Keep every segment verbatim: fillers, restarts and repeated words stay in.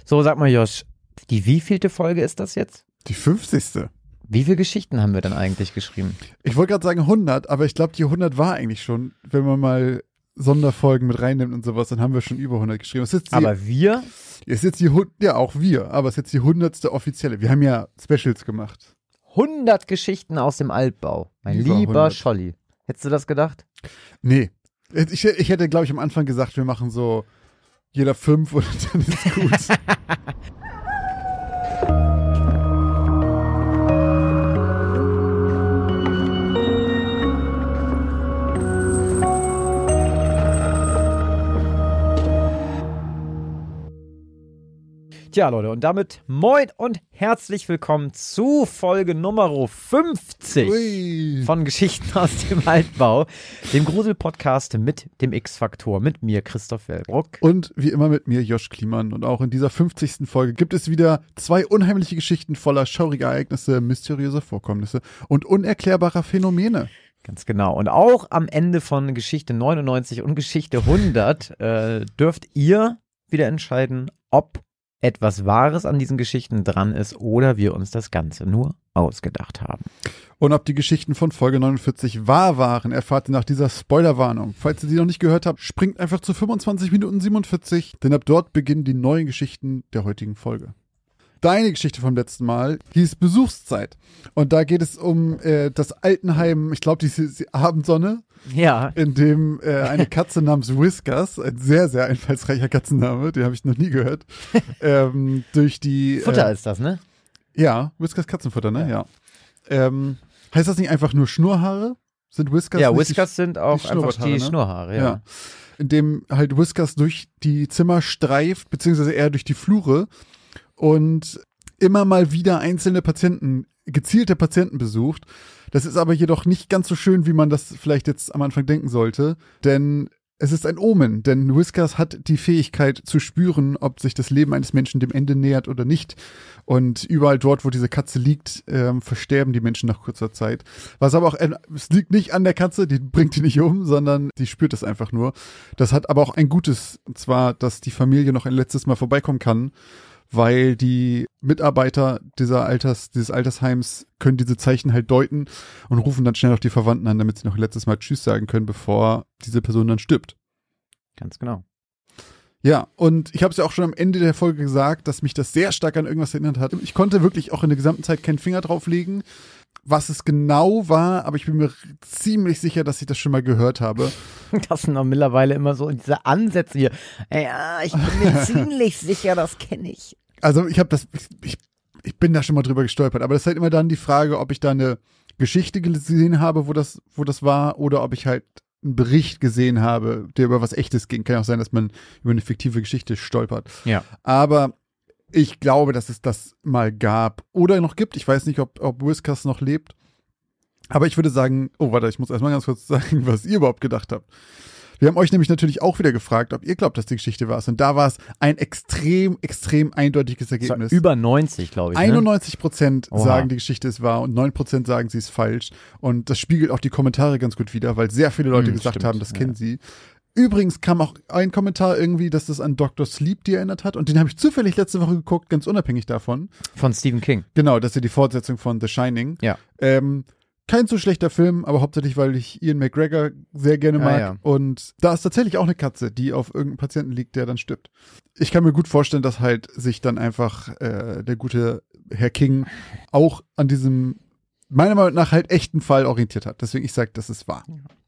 So, sag mal, Josh, die wievielte Folge ist das jetzt? Die fünfzigste. Wie viele Geschichten haben wir denn eigentlich geschrieben? Ich wollte gerade sagen hundert, aber ich glaube, die hundert war eigentlich schon, wenn man mal Sonderfolgen mit reinnimmt und sowas, dann haben wir schon über hundert geschrieben. Es ist jetzt die, Aber wir? Ist jetzt die, ja, auch wir, aber es ist jetzt die hundertste offizielle. Wir haben ja Specials gemacht. hundert Geschichten aus dem Altbau. Mein Über lieber hundert. Scholli. Hättest du das gedacht? Nee. Ich, ich hätte, glaube ich, am Anfang gesagt, wir machen so jeder fünf und dann ist gut. Tja, Leute, und damit moin und herzlich willkommen zu Folge Nummer fünfzig Ui. von Geschichten aus dem Altbau, dem Grusel-Podcast mit dem X-Faktor, mit mir, Christoph Wellbrock. Und wie immer mit mir, Josh Kliemann. Und auch in dieser fünfzigsten Folge gibt es wieder zwei unheimliche Geschichten voller schauriger Ereignisse, mysteriöser Vorkommnisse und unerklärbarer Phänomene. Ganz genau. Und auch am Ende von Geschichte neunundneunzig und Geschichte hundert äh, dürft ihr wieder entscheiden, ob etwas Wahres an diesen Geschichten dran ist oder wir uns das Ganze nur ausgedacht haben. Und ob die Geschichten von Folge neunundvierzig wahr waren, erfahrt ihr nach dieser Spoilerwarnung. Falls ihr die noch nicht gehört habt, springt einfach zu fünfundzwanzig Minuten siebenundvierzig, denn ab dort beginnen die neuen Geschichten der heutigen Folge. Deine Geschichte vom letzten Mal hieß Besuchszeit. Und da geht es um äh, das Altenheim, ich glaube, die, die Abendsonne, Ja. in dem äh, eine Katze namens Whiskers, ein sehr, sehr einfallsreicher Katzenname, den habe ich noch nie gehört, ähm, durch die... Futter äh, ist das, ne? Ja, Whiskers Katzenfutter, ne? Ja. Ähm, heißt das nicht einfach nur Schnurrhaare? Sind Whiskers Ja, nicht Whiskers die, sind auch die einfach Schnurrbarthaare, die ne? Schnurrhaare, ja. Ja. In dem halt Whiskers durch die Zimmer streift, beziehungsweise eher durch die Flure und immer mal wieder einzelne Patienten, gezielte Patienten besucht. Das ist aber jedoch nicht ganz so schön, wie man das vielleicht jetzt am Anfang denken sollte, denn es ist ein Omen, denn Whiskers hat die Fähigkeit zu spüren, ob sich das Leben eines Menschen dem Ende nähert oder nicht. Und überall dort, wo diese Katze liegt, ähm, versterben die Menschen nach kurzer Zeit. Was aber auch, äh, es liegt nicht an der Katze, die bringt die nicht um, sondern die spürt es einfach nur. Das hat aber auch ein Gutes, und zwar, dass die Familie noch ein letztes Mal vorbeikommen kann, weil die Mitarbeiter dieser Alters, dieses Altersheims können diese Zeichen halt deuten und rufen dann schnell noch die Verwandten an, damit sie noch ein letztes Mal Tschüss sagen können, bevor diese Person dann stirbt. Ganz genau. Ja, und ich habe es ja auch schon am Ende der Folge gesagt, dass mich das sehr stark an irgendwas erinnert hat. Ich konnte wirklich auch in der gesamten Zeit keinen Finger drauflegen, was es genau war, aber ich bin mir ziemlich sicher, dass ich das schon mal gehört habe. Das sind doch mittlerweile immer so diese Ansätze hier. Ja, ich bin mir ziemlich sicher, das kenne ich. Also ich habe das, ich, ich bin da schon mal drüber gestolpert, aber das ist halt immer dann die Frage, ob ich da eine Geschichte gesehen habe, wo das, wo das war, oder ob ich halt einen Bericht gesehen habe, der über was Echtes ging. Kann ja auch sein, dass man über eine fiktive Geschichte stolpert. Ja. Aber ich glaube, dass es das mal gab oder noch gibt. Ich weiß nicht, ob, ob Whiskers noch lebt. Aber ich würde sagen, oh, warte, ich muss erstmal ganz kurz sagen, was ihr überhaupt gedacht habt. Wir haben euch nämlich natürlich auch wieder gefragt, ob ihr glaubt, dass die Geschichte wahr ist. Und da war es ein extrem, extrem eindeutiges Ergebnis. Über neunzig, glaube ich. Ne? einundneunzig Prozent Oha. sagen, die Geschichte ist wahr und neun Prozent sagen, sie ist falsch. Und das spiegelt auch die Kommentare ganz gut wider, weil sehr viele Leute Hm, gesagt stimmt, haben, das ja. kennen sie. Übrigens kam auch ein Kommentar irgendwie, dass das an Doktor Sleep die erinnert hat. Und den habe ich zufällig letzte Woche geguckt, ganz unabhängig davon. Von Stephen King. Genau, das ist ja die Fortsetzung von The Shining. Ja. Ähm, kein so schlechter Film, aber hauptsächlich, weil ich Ian McGregor sehr gerne Ah, mag. ja. Und da ist tatsächlich auch eine Katze, die auf irgendeinem Patienten liegt, der dann stirbt. Ich kann mir gut vorstellen, dass halt sich dann einfach äh, der gute Herr King auch an diesem, meiner Meinung nach, halt echten Fall orientiert hat. Deswegen, ich sage, das ist wahr.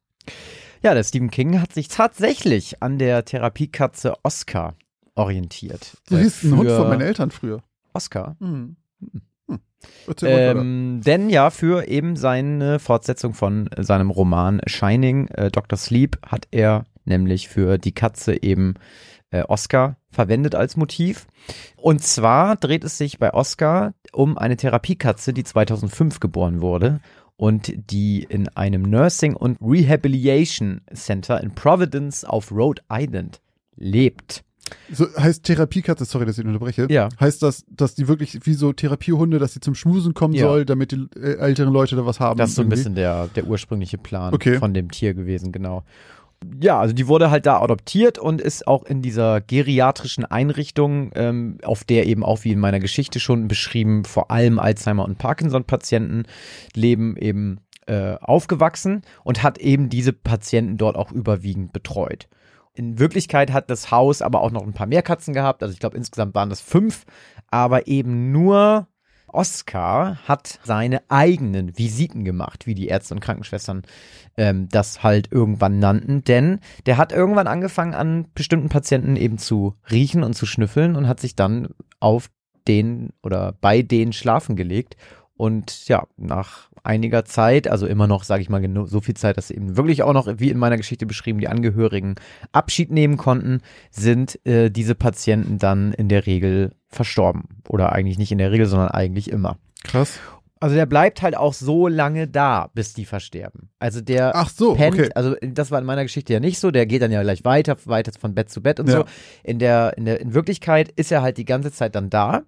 Ja, der Stephen King hat sich tatsächlich an der Therapiekatze Oscar orientiert. So Äh, hieß ein Hund für von meinen Eltern früher. Oscar. Hm. Hm. Erzähl mal weiter. Ähm, denn ja, für eben seine Fortsetzung von seinem Roman Shining, äh, Doktor Sleep, hat er nämlich für die Katze eben äh, Oscar verwendet als Motiv. Und zwar dreht es sich bei Oscar um eine Therapiekatze, die zweitausendfünf geboren wurde und die in einem Nursing- und Rehabilitation Center in Providence auf Rhode Island lebt. So heißt Therapiekatze, sorry, dass ich unterbreche. Ja. Heißt das, dass die wirklich wie so Therapiehunde, dass sie zum Schmusen kommen Ja. soll, damit die äh, älteren Leute da was haben? Das ist so ein irgendwie? bisschen der, der ursprüngliche Plan Okay. von dem Tier gewesen, genau. Ja, also die wurde halt da adoptiert und ist auch in dieser geriatrischen Einrichtung, ähm, auf der eben auch wie in meiner Geschichte schon beschrieben, vor allem Alzheimer- und Parkinson-Patienten leben, eben äh, aufgewachsen und hat eben diese Patienten dort auch überwiegend betreut. In Wirklichkeit hat das Haus aber auch noch ein paar mehr Katzen gehabt, also ich glaube insgesamt waren das fünf, aber eben nur Oskar hat seine eigenen Visiten gemacht, wie die Ärzte und Krankenschwestern ähm, das halt irgendwann nannten, denn der hat irgendwann angefangen an bestimmten Patienten eben zu riechen und zu schnüffeln und hat sich dann auf den oder bei denen schlafen gelegt und ja, nach einiger Zeit, also immer noch, sage ich mal, genau so viel Zeit, dass eben wirklich auch noch, wie in meiner Geschichte beschrieben, die Angehörigen Abschied nehmen konnten, sind äh, diese Patienten dann in der Regel verstorben. Oder eigentlich nicht in der Regel, sondern eigentlich immer. Krass. Also der bleibt halt auch so lange da, bis die versterben. Also der Ach so, pennt, okay. also das war in meiner Geschichte ja nicht so, der geht dann ja gleich weiter, weiter von Bett zu Bett und Ja. so. In der, in der, in Wirklichkeit ist er halt die ganze Zeit dann da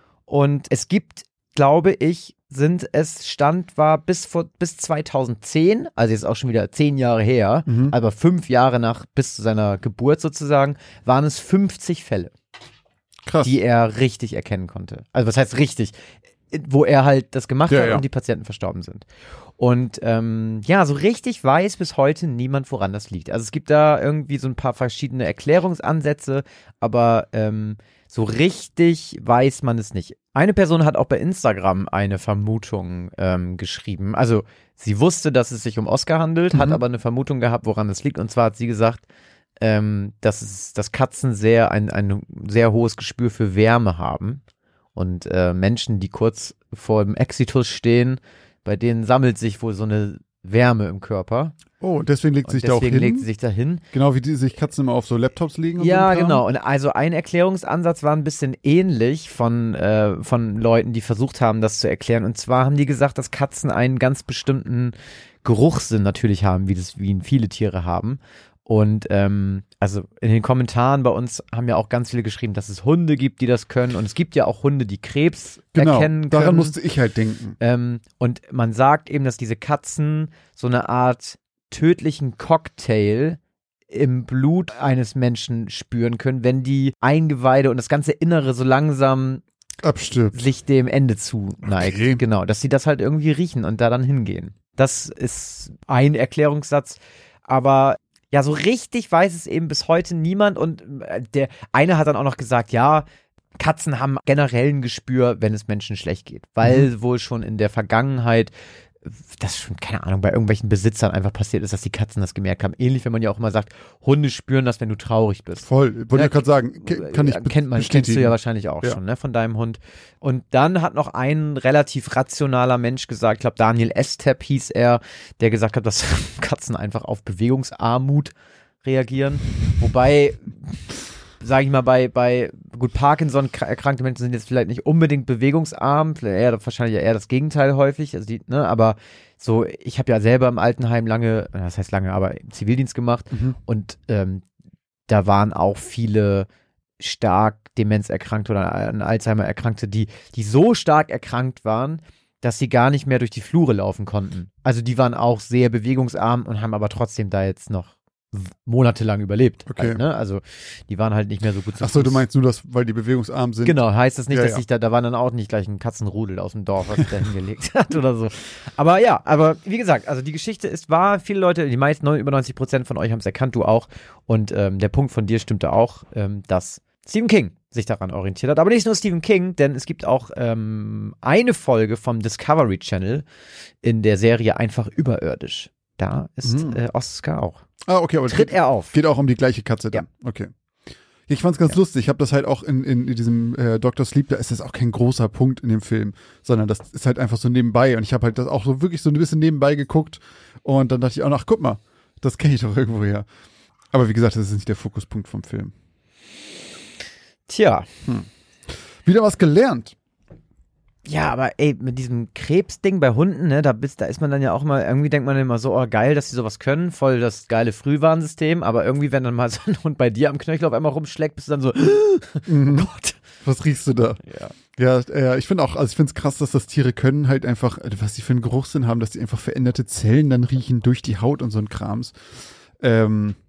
und es gibt, glaube ich, sind es, Stand war bis vor, bis zweitausendzehn, also jetzt auch schon wieder zehn Jahre her, Mhm. aber fünf Jahre nach, bis zu seiner Geburt sozusagen, waren es fünfzig Fälle, Krass. die er richtig erkennen konnte. Also was heißt richtig? Wo er halt das gemacht Ja, hat ja. und die Patienten verstorben sind. Und ähm, ja, so richtig weiß bis heute niemand, woran das liegt. Also es gibt da irgendwie so ein paar verschiedene Erklärungsansätze, aber ähm, so richtig weiß man es nicht. Eine Person hat auch bei Instagram eine Vermutung ähm, geschrieben. Also sie wusste, dass es sich um Oskar handelt, Mhm. hat aber eine Vermutung gehabt, woran es liegt. Und zwar hat sie gesagt, ähm, dass, es, dass Katzen sehr ein, ein sehr hohes Gespür für Wärme haben. Und äh, Menschen, die kurz vor dem Exitus stehen, bei denen sammelt sich wohl so eine Wärme im Körper. Oh, und deswegen legt Und sie sich da auch deswegen hin. legt sie sich da hin. Genau wie die sich Katzen immer auf so Laptops legen. Und Ja, so ein Kram. genau. Und also ein Erklärungsansatz war ein bisschen ähnlich von, äh, von Leuten, die versucht haben, das zu erklären. Und zwar haben die gesagt, dass Katzen einen ganz bestimmten Geruchssinn natürlich haben, wie das, wie ihn viele Tiere haben. Und ähm, also in den Kommentaren bei uns haben ja auch ganz viele geschrieben, dass es Hunde gibt, die das können. Und es gibt ja auch Hunde, die Krebs Genau, erkennen können. daran musste ich halt denken. Ähm, und man sagt eben, dass diese Katzen so eine Art tödlichen Cocktail im Blut eines Menschen spüren können, wenn die Eingeweide und das ganze Innere so langsam Abstirbt. sich dem Ende zuneigt. Okay. Genau, dass sie das halt irgendwie riechen und da dann hingehen. Das ist ein Erklärungssatz, aber ja, so richtig weiß es eben bis heute niemand und äh, der eine hat dann auch noch gesagt, ja, Katzen haben generell ein Gespür, wenn es Menschen schlecht geht, weil Mhm. wohl schon in der Vergangenheit das schon, keine Ahnung, bei irgendwelchen Besitzern einfach passiert ist, dass die Katzen das gemerkt haben. Ähnlich, wenn man ja auch immer sagt, Hunde spüren das, wenn du traurig bist. Voll. Wollte Ja, ich gerade sagen, ke- kann ich be- kennt man, bestätigen. kennst du ja wahrscheinlich auch Ja. schon, ne, von deinem Hund. Und dann hat noch ein relativ rationaler Mensch gesagt, ich glaube Daniel Estep hieß er, der gesagt hat, dass Katzen einfach auf Bewegungsarmut reagieren. Wobei, sage ich mal, bei, bei gut Parkinson erkrankte Menschen sind jetzt vielleicht nicht unbedingt bewegungsarm, vielleicht eher, wahrscheinlich eher das Gegenteil häufig, also die, ne, aber so, ich habe ja selber im Altenheim lange, das heißt lange, aber im Zivildienst gemacht Mhm. und ähm, da waren auch viele stark demenzerkrankte oder an Alzheimer erkrankte, die, die so stark erkrankt waren, dass sie gar nicht mehr durch die Flure laufen konnten. Also die waren auch sehr bewegungsarm und haben aber trotzdem da jetzt noch w- monatelang überlebt. Okay. Halt, ne? Also die waren halt nicht mehr so gut zu Ach so, du Fuß. meinst nur, dass, weil die bewegungsarm sind. Genau, heißt das nicht, Ja, dass ja. sich da, da waren dann auch nicht gleich ein Katzenrudel aus dem Dorf, was sich da hingelegt hat oder so. Aber ja, aber wie gesagt, also die Geschichte ist wahr, viele Leute, die meisten, neun- über neunzig Prozent von euch haben es erkannt, du auch. Und ähm, der Punkt von dir stimmte auch, ähm, dass Stephen King sich daran orientiert hat. Aber nicht nur Stephen King, denn es gibt auch ähm, eine Folge vom Discovery Channel in der Serie Einfach überirdisch. Da ist Mhm. äh, Oskar auch. Ah, okay, aber Tritt geht, er auf. geht auch um die gleiche Katze dann. Okay. Ich fand's ganz lustig. Ich habe das halt auch in, in, in diesem äh, Doktor Sleep, da ist das auch kein großer Punkt in dem Film, sondern das ist halt einfach so nebenbei. Und ich habe halt das auch so wirklich so ein bisschen nebenbei geguckt. Und dann dachte ich auch noch, ach, guck mal, das kenne ich doch irgendwo her. Aber wie gesagt, das ist nicht der Fokuspunkt vom Film. Tja. Wieder was gelernt. Ja, aber ey, mit diesem Krebsding bei Hunden, ne, da, bist, da ist man dann ja auch mal, irgendwie denkt man immer so, oh geil, dass die sowas können, voll das geile Frühwarnsystem, aber irgendwie, wenn dann mal so ein Hund bei dir am Knöchel auf einmal rumschlägt, bist du dann so, Mhm. oh Gott. Was riechst du da? Ja. Ja, äh, ich finde auch, also ich finde es krass, dass das Tiere können halt einfach, äh, was die für einen Geruchssinn haben, dass die einfach veränderte Zellen dann riechen durch die Haut und so ein Krams. Ähm,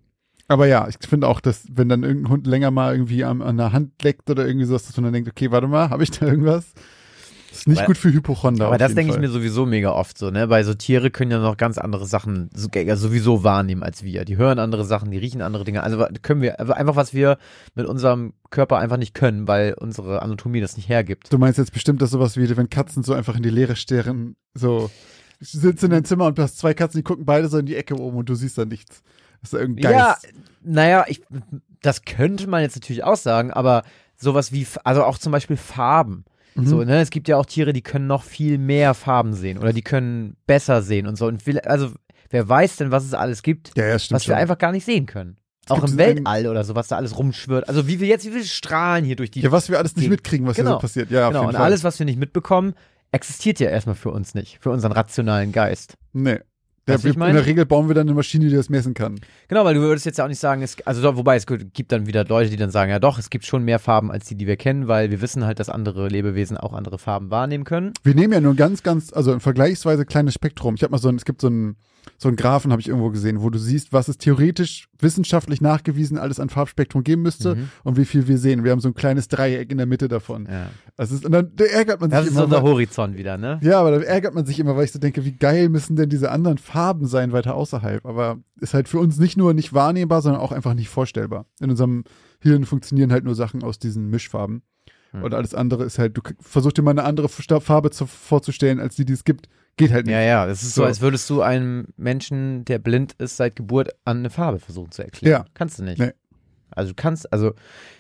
Aber ja, ich finde auch, dass wenn dann irgendein Hund länger mal irgendwie an, an der Hand leckt oder irgendwie sowas, dass man dann denkt, okay, warte mal, habe ich da irgendwas? Das ist nicht aber, gut für Hypochonder. Aber das denke ich mir sowieso mega oft so, ne? Weil so Tiere können ja noch ganz andere Sachen so, ja, sowieso wahrnehmen als wir. Die hören andere Sachen, die riechen andere Dinge. Also können wir, also einfach was wir mit unserem Körper einfach nicht können, weil unsere Anatomie das nicht hergibt. Du meinst jetzt bestimmt, dass sowas wie, wenn Katzen so einfach in die Leere starren, so, ich sitze in deinem Zimmer und du hast zwei Katzen, die gucken beide so in die Ecke oben und du siehst da nichts. Das ist irgendein Geist. Ja, naja, ich, das könnte man jetzt natürlich auch sagen, aber sowas wie, also auch zum Beispiel Farben. Mhm. So, ne, es gibt ja auch Tiere, die können noch viel mehr Farben sehen oder die können besser sehen und so. Und will, also, wer weiß denn, was es alles gibt, ja, ja, stimmt was wir schon. einfach gar nicht sehen können. Es auch im Weltall oder so, was da alles rumschwirrt. Also wie wir jetzt, wie viele Strahlen hier durch die... Ja, was wir alles nicht mitkriegen, was genau. hier so passiert. Ja, auf genau, jeden und Fall. alles, was wir nicht mitbekommen, existiert ja erstmal für uns nicht, für unseren rationalen Geist. Nee. Der, Weißt du, ich in der Regel bauen wir dann eine Maschine, die das messen kann. Genau, weil du würdest jetzt ja auch nicht sagen, es, also doch, wobei es gibt dann wieder Leute, die dann sagen, ja doch, es gibt schon mehr Farben als die, die wir kennen, weil wir wissen halt, dass andere Lebewesen auch andere Farben wahrnehmen können. Wir nehmen ja nur ganz, ganz, also ein vergleichsweise kleines Spektrum. Ich habe mal so ein, es gibt so einen, so einen Graphen, habe ich irgendwo gesehen, wo du siehst, was es theoretisch wissenschaftlich nachgewiesen alles an Farbspektrum geben müsste mhm. und wie viel wir sehen. Wir haben so ein kleines Dreieck in der Mitte davon. Ja. Das ist, und dann da ärgert man sich das immer. Das ist so der Horizont wieder, ne? Ja, aber da ärgert man sich immer, weil ich so denke, wie geil müssen denn diese anderen Farben sein weiter außerhalb. Aber ist halt für uns nicht nur nicht wahrnehmbar, sondern auch einfach nicht vorstellbar. In unserem Hirn funktionieren halt nur Sachen aus diesen Mischfarben. Hm. Und alles andere ist halt, du versuchst dir mal eine andere Farbe zu, vorzustellen, als die, die es gibt. Geht halt nicht. Ja, ja, das ist so, so, als würdest du einem Menschen, der blind ist, seit Geburt an eine Farbe versuchen zu erklären. Ja. Kannst du nicht. Nee. Also du kannst, also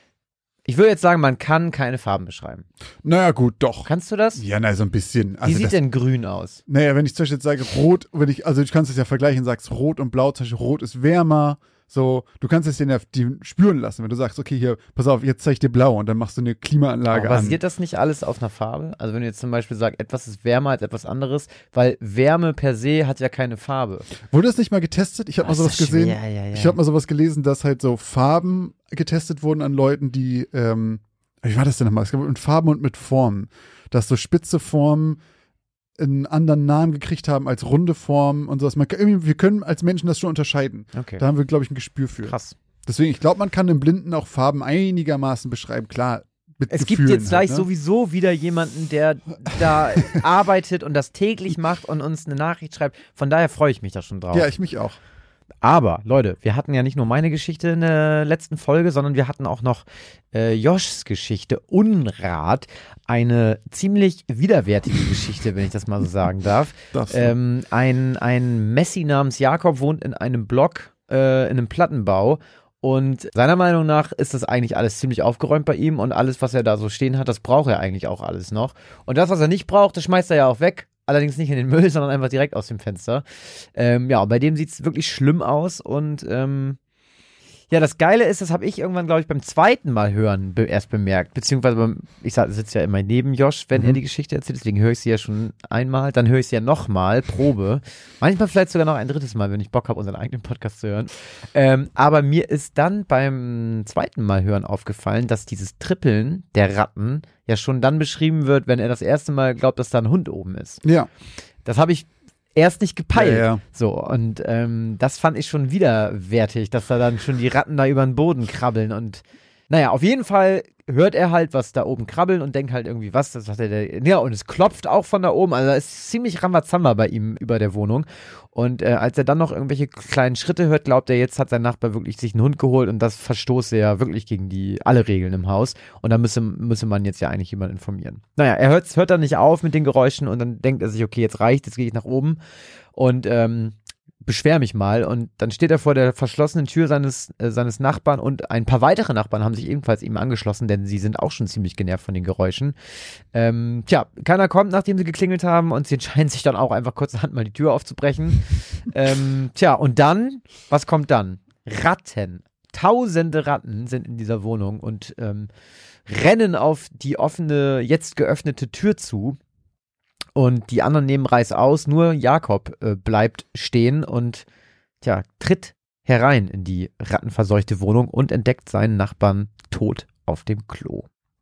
ich würde jetzt sagen, man kann keine Farben beschreiben. Naja, gut, doch. Kannst du das? Ja, na, so ein bisschen. Wie Also sieht das, denn grün aus? Naja, wenn ich zum Beispiel jetzt sage, rot, wenn ich, also du kannst es ja vergleichen, sagst rot und blau, zum Beispiel rot ist wärmer, so, du kannst es den ja die spüren lassen, wenn du sagst, okay, hier, pass auf, jetzt zeige ich dir blau und dann machst du eine Klimaanlage Aber an. basiert das nicht alles auf einer Farbe? Also wenn du jetzt zum Beispiel sagst, etwas ist wärmer als etwas anderes, weil Wärme per se hat ja keine Farbe. Wurde das nicht mal getestet? Ich habe mal sowas gesehen. Ja, ja, ja. Ich habe mal sowas gelesen, dass halt so Farben getestet wurden an Leuten, die, ähm, wie war das denn nochmal? Es gab mit Farben und mit Formen. Dass so spitze Formen einen anderen Namen gekriegt haben als runde Formen und sowas. Man, irgendwie, wir können als Menschen das schon unterscheiden. Okay. Da haben wir, glaube ich, ein Gespür für. Krass. Deswegen, ich glaube, man kann im Blinden auch Farben einigermaßen beschreiben. Klar, mit Es Gefühlen gibt jetzt gleich halt, ne? sowieso wieder jemanden, der da arbeitet und das täglich macht und uns eine Nachricht schreibt. Von daher freue ich mich da schon drauf. Ja, ich mich auch. Aber, Leute, wir hatten ja nicht nur meine Geschichte in der letzten Folge, sondern wir hatten auch noch äh, Joschs Geschichte, Unrat. Eine ziemlich widerwärtige Geschichte, wenn ich das mal so sagen darf. Das, ähm, ein, ein Messi namens Jakob wohnt in einem Block, äh, in einem Plattenbau. Und seiner Meinung nach ist das eigentlich alles ziemlich aufgeräumt bei ihm und alles, was er da so stehen hat, das braucht er eigentlich auch alles noch. Und das, was er nicht braucht, das schmeißt er ja auch weg. Allerdings nicht in den Müll, sondern einfach direkt aus dem Fenster. Ähm, ja, bei dem sieht es wirklich schlimm aus. Und ähm, ja, das Geile ist, das habe ich irgendwann, glaube ich, beim zweiten Mal hören be- erst bemerkt. Beziehungsweise, beim, ich sitze ja immer neben Josh, wenn mhm. er die Geschichte erzählt. Deswegen höre ich sie ja schon einmal. Dann höre ich sie ja nochmal, Probe. Manchmal vielleicht sogar noch ein drittes Mal, wenn ich Bock habe, unseren eigenen Podcast zu hören. Ähm, aber mir ist dann beim zweiten Mal hören aufgefallen, dass dieses Trippeln der Ratten ja schon dann beschrieben wird, wenn er das erste Mal glaubt, dass da ein Hund oben ist. Ja. Das habe ich erst nicht gepeilt. Ja, ja. So, und ähm, das fand ich schon widerwärtig, dass da dann schon die Ratten da über den Boden krabbeln und naja, auf jeden Fall hört er halt, was da oben krabbeln und denkt halt irgendwie, was, das hat er, der, ja, und es klopft auch von da oben, also da ist ziemlich Rambazamba bei ihm über der Wohnung und äh, als er dann noch irgendwelche kleinen Schritte hört, glaubt er, jetzt hat sein Nachbar wirklich sich einen Hund geholt und das verstoße ja wirklich gegen die, alle Regeln im Haus und da müsse, müsse man jetzt ja eigentlich jemanden informieren. Naja, er hört, hört dann nicht auf mit den Geräuschen und dann denkt er sich, okay, jetzt reicht, jetzt gehe ich nach oben und ähm, beschwer mich mal und dann steht er vor der verschlossenen Tür seines, äh, seines Nachbarn und ein paar weitere Nachbarn haben sich ebenfalls ihm angeschlossen, denn sie sind auch schon ziemlich genervt von den Geräuschen. Ähm, tja, keiner kommt, nachdem sie geklingelt haben und sie entscheiden sich dann auch einfach kurzerhand mal die Tür aufzubrechen. ähm, tja, und dann, was kommt dann? Ratten. Tausende Ratten sind in dieser Wohnung und ähm, rennen auf die offene, jetzt geöffnete Tür zu. Und die anderen nehmen Reiß aus, nur Jakob äh, bleibt stehen und tja, tritt herein in die rattenverseuchte Wohnung und entdeckt seinen Nachbarn tot auf dem Klo.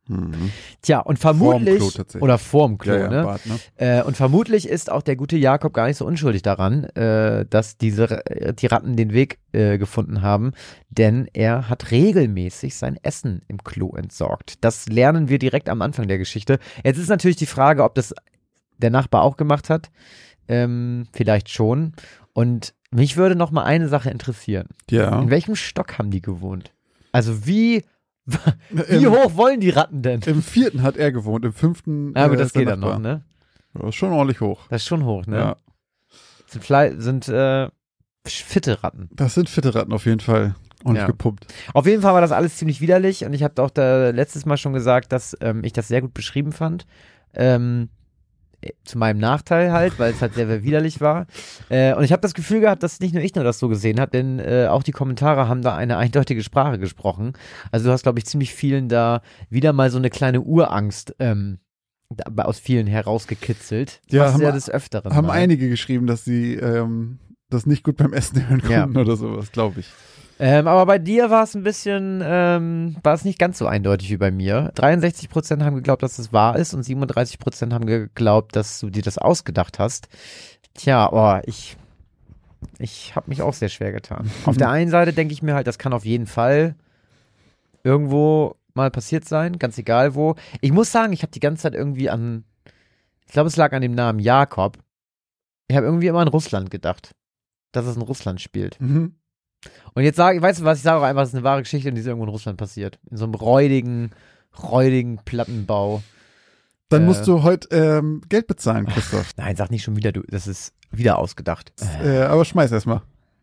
Mhm. Tja, und vermutlich, Vorm Klo tatsächlich. oder vorm Klo, Ja, ja, ne? Bad, ne? Äh, und vermutlich ist auch der gute Jakob gar nicht so unschuldig daran, äh, dass diese äh, die Ratten den Weg äh, gefunden haben, denn er hat regelmäßig sein Essen im Klo entsorgt. Das lernen wir direkt am Anfang der Geschichte. Jetzt ist natürlich die Frage, ob das der Nachbar auch gemacht hat. Ähm, vielleicht schon. Und mich würde noch mal eine Sache interessieren. Ja. In welchem Stock haben die gewohnt? Also wie Wie Im, hoch wollen die Ratten denn? Im vierten hat er gewohnt, im fünften. Ja, aber äh, das ist der geht dann noch, Nachbar. ne? Das ist schon ordentlich hoch. Das ist schon hoch, ne? Ja. Sind, Fle sind äh, fitte Ratten. Das sind fitte Ratten auf jeden Fall. Ordentlich Ja. gepumpt. Auf jeden Fall war das alles ziemlich widerlich und ich habe auch da letztes Mal schon gesagt, dass ähm, ich das sehr gut beschrieben fand. Ähm, zu meinem Nachteil halt, weil es halt sehr, sehr widerlich war. Äh, und ich habe das Gefühl gehabt, dass nicht nur ich nur das so gesehen habe, denn äh, auch die Kommentare haben da eine eindeutige Sprache gesprochen. Also du hast, glaube ich, ziemlich vielen da wieder mal so eine kleine Urangst ähm, da, aus vielen herausgekitzelt. Ja, Was haben- ja des Öfteren Haben mal. einige geschrieben, dass sie ähm, das nicht gut beim Essen hören Ja. konnten oder sowas, glaube ich. Ähm, aber bei dir war es ein bisschen, ähm, war es nicht ganz so eindeutig wie bei mir. dreiundsechzig Prozent haben geglaubt, dass es wahr ist und siebenunddreißig Prozent haben geglaubt, dass du dir das ausgedacht hast. Tja, oh, ich, ich habe mich auch sehr schwer getan. Auf der einen Seite denke ich mir halt, das kann auf jeden Fall irgendwo mal passiert sein, ganz egal wo. Ich muss sagen, ich habe die ganze Zeit irgendwie an, ich glaube, es lag an dem Namen Jakob. Ich habe irgendwie immer an Russland gedacht, dass es in Russland spielt. Mhm. Und jetzt sage ich, weißt du was, ich sage auch einfach, es ist eine wahre Geschichte und die ist irgendwo in Russland passiert. In so einem räudigen, räudigen Plattenbau. Dann Äh. musst du heute ähm, Geld bezahlen, Christoph. Nein, sag nicht schon wieder, du, das ist wieder ausgedacht. äh, aber schmeiß erstmal.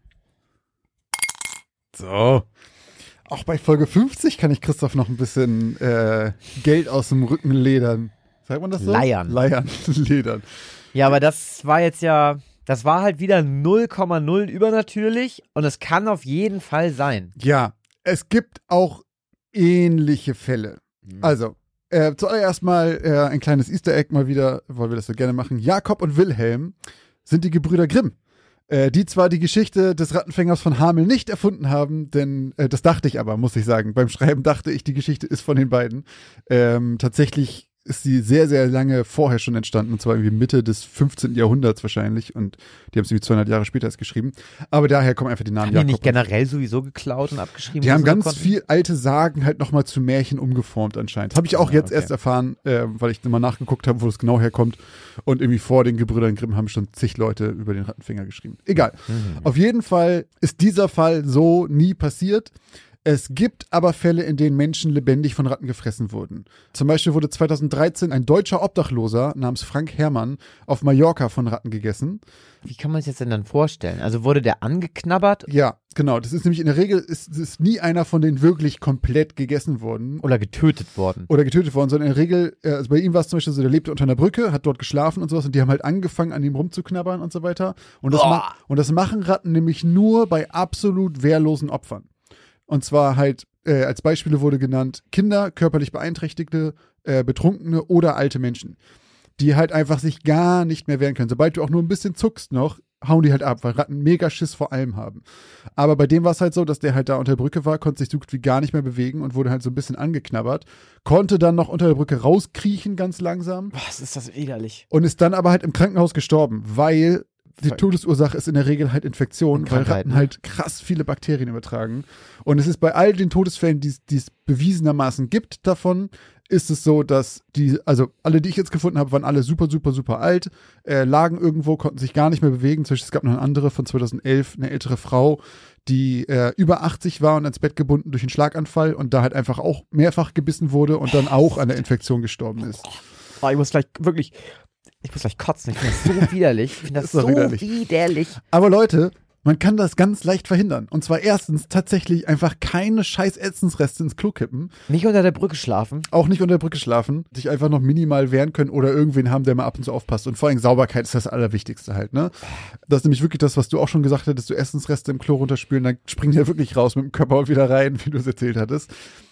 So. Auch bei Folge fünfzig kann ich Christoph noch ein bisschen äh, Geld aus dem Rücken ledern. Sagt man das so? Leiern. Leiern, ledern. Ja, aber das war jetzt ja, das war halt wieder null Komma null übernatürlich und es kann auf jeden Fall sein. Ja, es gibt auch ähnliche Fälle. Also, äh, zuallererst mal äh, ein kleines Easter Egg mal wieder, weil wir das so gerne machen. Jakob und Wilhelm sind die Gebrüder Grimm. Äh, die zwar die Geschichte des Rattenfängers von Hameln nicht erfunden haben, denn äh, das dachte ich aber, muss ich sagen. Beim Schreiben dachte ich, die Geschichte ist von den beiden. Ähm, tatsächlich ist sie sehr, sehr lange vorher schon entstanden, und zwar irgendwie Mitte des fünfzehnten Jahrhunderts wahrscheinlich, und die haben es irgendwie zweihundert Jahre später erst geschrieben. Aber daher kommen einfach die Namen Haben die Jakob. nicht und- generell sowieso geklaut und abgeschrieben? die wo haben sie ganz konnten? viel alte Sagen halt nochmal zu Märchen umgeformt anscheinend. Habe ich auch Ah, jetzt okay. erst erfahren, äh, weil ich nochmal nachgeguckt habe, wo es genau herkommt. Und irgendwie vor den Gebrüdern Grimm haben schon zig Leute über den Rattenfänger geschrieben. Egal. Mhm. Auf jeden Fall ist dieser Fall so nie passiert. Es gibt aber Fälle, in denen Menschen lebendig von Ratten gefressen wurden. Zum Beispiel wurde zweitausenddreizehn ein deutscher Obdachloser namens Frank Herrmann auf Mallorca von Ratten gegessen. Wie kann man sich das denn dann vorstellen? Also wurde der angeknabbert Ja, genau. Das ist nämlich in der Regel, ist, ist nie einer von denen wirklich komplett gegessen worden. oder getötet worden? Oder getötet worden, sondern in der Regel, äh, also bei ihm war es zum Beispiel so, der lebte unter einer Brücke, hat dort geschlafen und sowas, und die haben halt angefangen, an ihm rumzuknabbern und so weiter. Und das, Boah. ma und das machen Ratten nämlich nur bei absolut wehrlosen Opfern. Und zwar halt, äh, als Beispiele wurde genannt, Kinder, körperlich Beeinträchtigte, äh, Betrunkene oder alte Menschen, die halt einfach sich gar nicht mehr wehren können. Sobald du auch nur ein bisschen zuckst noch, hauen die halt ab, weil Ratten mega Schiss vor allem haben. Aber bei dem war es halt so, dass der halt da unter der Brücke war, konnte sich so gut wie gar nicht mehr bewegen und wurde halt so ein bisschen angeknabbert, konnte dann noch unter der Brücke rauskriechen ganz langsam Was ist das widerlich? und ist dann aber halt im Krankenhaus gestorben, weil die Fuck. Todesursache ist in der Regel halt Infektion, weil Krankheit, Ratten ne? halt krass viele Bakterien übertragen. Und es ist bei all den Todesfällen, die es- die es bewiesenermaßen gibt davon, ist es so, dass die, also alle, die ich jetzt gefunden habe, waren alle super, super, super alt, äh, lagen irgendwo, konnten sich gar nicht mehr bewegen. Zum Beispiel, es gab noch eine andere von zweitausendelf, eine ältere Frau, die äh, über achtzig war und ans Bett gebunden durch einen Schlaganfall und da halt einfach auch mehrfach gebissen wurde und dann auch an der Infektion gestorben ist. Oh, ich muss gleich wirklich, ich muss gleich kotzen. Ich finde das so widerlich. Ich finde das Ist doch so widerlich. widerlich. Aber Leute, man kann das ganz leicht verhindern. Und zwar erstens tatsächlich einfach keine scheiß Essensreste ins Klo kippen, Nicht unter der Brücke schlafen. auch nicht unter der Brücke schlafen, sich einfach noch minimal wehren können oder irgendwen haben, der mal ab und zu aufpasst. Und vor allem Sauberkeit ist das Allerwichtigste halt, ne? Das ist nämlich wirklich das, was du auch schon gesagt hattest, du Essensreste im Klo runterspülen, dann springen die ja wirklich raus mit dem Körper wieder rein, wie du es erzählt hattest.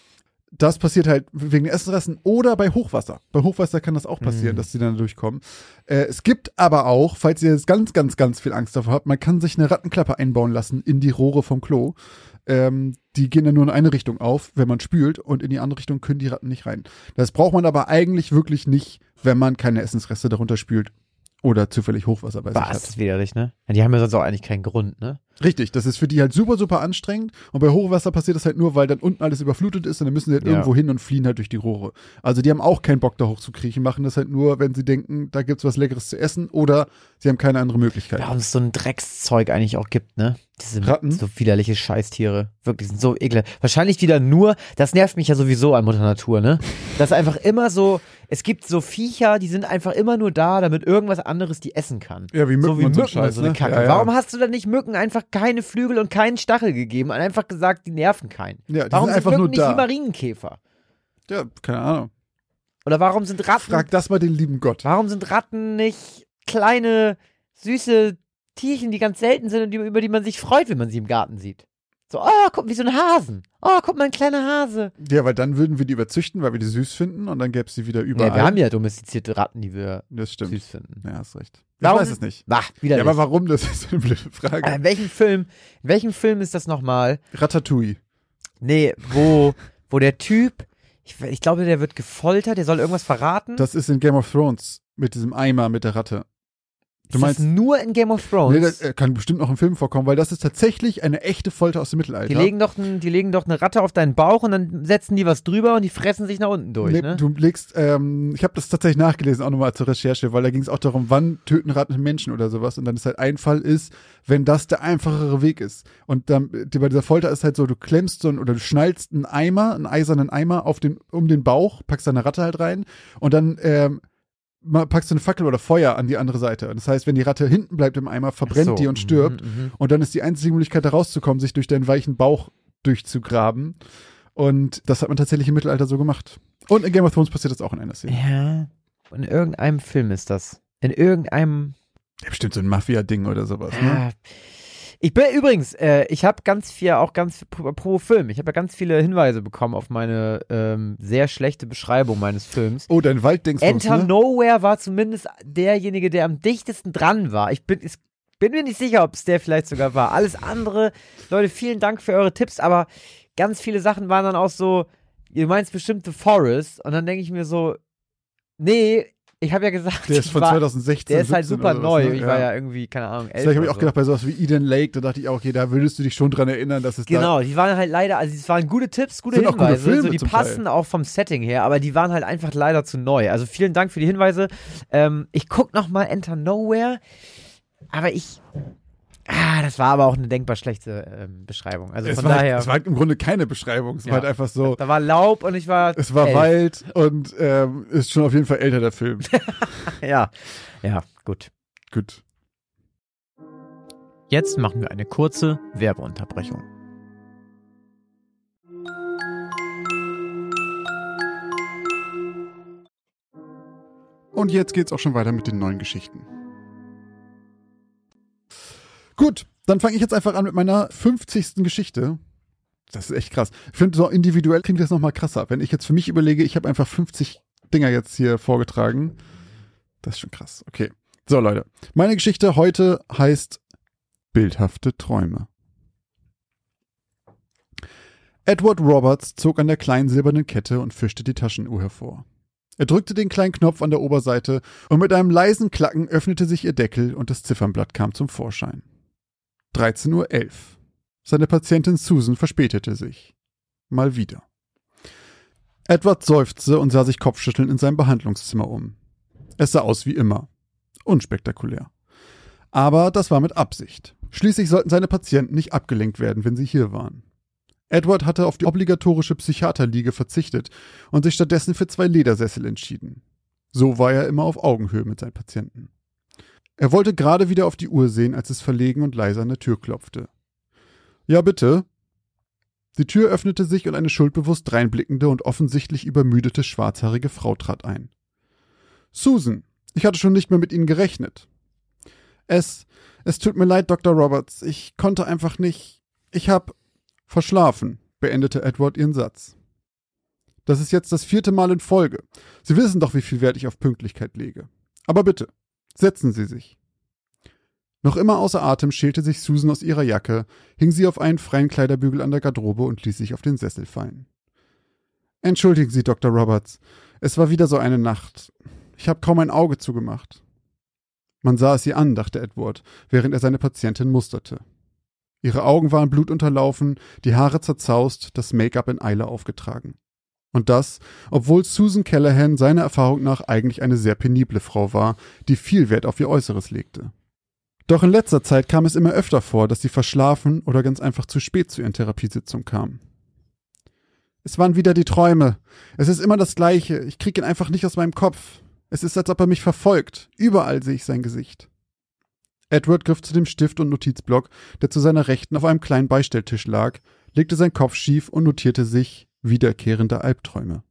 Das passiert halt wegen den Essensresten oder bei Hochwasser. Bei Hochwasser kann das auch passieren, Mhm. dass die dann durchkommen. Äh, es gibt aber auch, falls ihr jetzt ganz, ganz, ganz viel Angst davor habt, man kann sich eine Rattenklappe einbauen lassen in die Rohre vom Klo. ähm, die gehen dann nur in eine Richtung auf, wenn man spült, und in die andere Richtung können die Ratten nicht rein. Das braucht man aber eigentlich wirklich nicht, wenn man keine Essensreste darunter spült oder zufällig Hochwasser bei sich Bah, hat. das ist widerlich, ne? Ja, die haben ja sonst auch eigentlich keinen Grund, ne? Richtig, das ist für die halt super, super anstrengend, und bei Hochwasser passiert das halt nur, weil dann unten alles überflutet ist und dann müssen sie halt Ja. irgendwo hin und fliehen halt durch die Rohre. Also die haben auch keinen Bock da hochzukriechen, machen das halt nur, wenn sie denken, da gibt's was Leckeres zu essen, oder sie haben keine andere Möglichkeit. Warum es so ein Dreckszeug eigentlich auch gibt, ne? Diese Ratten? so widerliche Scheißtiere. Wirklich, sind so ekelhaft. Wahrscheinlich wieder nur, das nervt mich ja sowieso an Mutter Natur, ne? Dass einfach immer so, es gibt so Viecher, die sind einfach immer nur da, damit irgendwas anderes die essen kann. Ja, wie Mücken so wie und so ein Mücken und Scheiß, so eine ne? Kacke. Ja, ja. Warum hast du dann nicht Mücken einfach keine Flügel und keinen Stachel gegeben und einfach gesagt, die nerven keinen? Ja, die Warum sind sind einfach Mücken nur nicht da. wie Marienkäfer? Ja, keine Ahnung. Oder warum sind Ratten, Frag das mal den lieben Gott. warum sind Ratten nicht kleine, süße Tierchen, die ganz selten sind und die, über die man sich freut, wenn man sie im Garten sieht? So, oh, guck, wie so ein Hasen. Oh, guck mal, ein kleiner Hase. Ja, weil dann würden wir die überzüchten, weil wir die süß finden, und dann gäbe es die wieder überall. Ja, wir haben ja domestizierte Ratten, die wir Das stimmt. süß finden. Ja, hast recht. Ich Warum weiß sind- es nicht. Ach, wieder Ja, aber warum? Das ist eine blöde Frage. äh, in welchem Film, in welchem Film ist das nochmal? Ratatouille. Nee, wo, wo der Typ, ich, ich glaube, der wird gefoltert, der soll irgendwas verraten. Das ist in Game of Thrones mit diesem Eimer mit der Ratte. Du ist meinst, das nur in Game of Thrones? nee, das äh, kann bestimmt noch im Film vorkommen, weil das ist tatsächlich eine echte Folter aus dem Mittelalter. die, legen doch ein, die legen doch eine Ratte auf deinen Bauch und dann setzen die was drüber und die fressen sich nach unten durch, Nee, ne? Du legst, ähm, ich habe das tatsächlich nachgelesen, auch nochmal zur Recherche, weil da ging es auch darum, wann töten Ratten Menschen oder sowas. Und dann ist halt ein Fall ist, wenn das der einfachere Weg ist. Und dann, die, bei dieser Folter ist halt so, du klemmst so ein, oder du schnallst einen Eimer, einen eisernen Eimer auf den, um den Bauch, packst da eine Ratte halt rein und dann, ähm, mal packst du eine Fackel oder Feuer an die andere Seite. Und das heißt, wenn die Ratte hinten bleibt im Eimer, verbrennt Ach so. die und stirbt. Mhm, mhm. Und dann ist die einzige Möglichkeit, da rauszukommen, sich durch deinen weichen Bauch durchzugraben. Und das hat man tatsächlich im Mittelalter so gemacht. Und in Game of Thrones passiert das auch in einer Szene. Ja, in irgendeinem Film ist das. In irgendeinem. Ja, bestimmt so ein Mafia-Ding oder sowas, ne? Ja. Ich bin übrigens, äh, ich habe ganz viel, auch ganz pro, pro Film, ich habe ja ganz viele Hinweise bekommen auf meine ähm, sehr schlechte Beschreibung meines Films. Oh, dein Walddingsbums, Enter ne? Nowhere war zumindest derjenige, der am dichtesten dran war. Ich bin, ich bin mir nicht sicher, ob es der vielleicht sogar war. Alles andere, Leute, vielen Dank für eure Tipps, aber ganz viele Sachen waren dann auch so, ihr meinst bestimmt The Forest, und dann denke ich mir so, nee, ich habe ja gesagt, Der ist ich von war, zwanzig sechzehn. der ist halt siebzehn super oder sowas, neu. ne? Ich war ja irgendwie, keine Ahnung, elf Vielleicht habe ich oder auch so. gedacht, bei sowas wie Eden Lake, da dachte ich auch, okay, da würdest du dich schon dran erinnern, dass es da. Genau, die waren halt leider, also es waren gute Tipps, gute Sind auch gute Hinweise, Filme so, die zum passen Teil. auch vom Setting her, aber die waren halt einfach leider zu neu. Also vielen Dank für die Hinweise. Ähm, ich guck noch mal Enter Nowhere, aber ich, ah, das war aber auch eine denkbar schlechte ähm, Beschreibung. Also es, von war, daher, es war halt im Grunde keine Beschreibung. Es Ja. war halt einfach so, da war Laub und ich war es war elf. Wald und ähm, ist schon auf jeden Fall älter, der Film. Ja, ja, gut. Gut. Jetzt machen wir eine kurze Werbeunterbrechung. Und jetzt geht's auch schon weiter mit den neuen Geschichten. Gut, dann fange ich jetzt einfach an mit meiner fünfzigsten Geschichte. Das ist echt krass. Ich finde, so individuell klingt das nochmal krasser. Wenn ich jetzt für mich überlege, ich habe einfach fünfzig Dinger jetzt hier vorgetragen. Das ist schon krass. Okay. So, Leute. Meine Geschichte heute heißt Bildhafte Träume. Edward Roberts zog an der kleinen silbernen Kette und fischte die Taschenuhr hervor. Er drückte den kleinen Knopf an der Oberseite und mit einem leisen Klacken öffnete sich ihr Deckel und das Ziffernblatt kam zum Vorschein. dreizehn Uhr elf. Seine Patientin Susan verspätete sich. Mal wieder. Edward seufzte und sah sich kopfschüttelnd in seinem Behandlungszimmer um. Es sah aus wie immer. Unspektakulär. Aber das war mit Absicht. Schließlich sollten seine Patienten nicht abgelenkt werden, wenn sie hier waren. Edward hatte auf die obligatorische Psychiaterliege verzichtet und sich stattdessen für zwei Ledersessel entschieden. So war er immer auf Augenhöhe mit seinen Patienten. Er wollte gerade wieder auf die Uhr sehen, als es verlegen und leise an der Tür klopfte. »Ja, bitte?« Die Tür öffnete sich und eine schuldbewusst reinblickende und offensichtlich übermüdete schwarzhaarige Frau trat ein. »Susan, ich hatte schon nicht mehr mit Ihnen gerechnet.« »Es, es tut mir leid, Doktor Roberts, ich konnte einfach nicht, ich hab verschlafen«, beendete Edward ihren Satz. »Das ist jetzt das vierte Mal in Folge. Sie wissen doch, wie viel Wert ich auf Pünktlichkeit lege. Aber bitte, setzen Sie sich.« Noch immer außer Atem schälte sich Susan aus ihrer Jacke, hing sie auf einen freien Kleiderbügel an der Garderobe und ließ sich auf den Sessel fallen. »Entschuldigen Sie, Doktor Roberts, es war wieder so eine Nacht. Ich habe kaum ein Auge zugemacht.« Man sah es ihr an, dachte Edward, während er seine Patientin musterte. Ihre Augen waren blutunterlaufen, die Haare zerzaust, das Make-up in Eile aufgetragen. Und das, obwohl Susan Callahan seiner Erfahrung nach eigentlich eine sehr penible Frau war, die viel Wert auf ihr Äußeres legte. Doch in letzter Zeit kam es immer öfter vor, dass sie verschlafen oder ganz einfach zu spät zu ihren Therapiesitzungen kam. »Es waren wieder die Träume. Es ist immer das Gleiche. Ich krieg ihn einfach nicht aus meinem Kopf. Es ist, als ob er mich verfolgt. Überall sehe ich sein Gesicht.« Edward griff zu dem Stift und Notizblock, der zu seiner Rechten auf einem kleinen Beistelltisch lag, legte seinen Kopf schief und notierte sich wiederkehrende Albträume.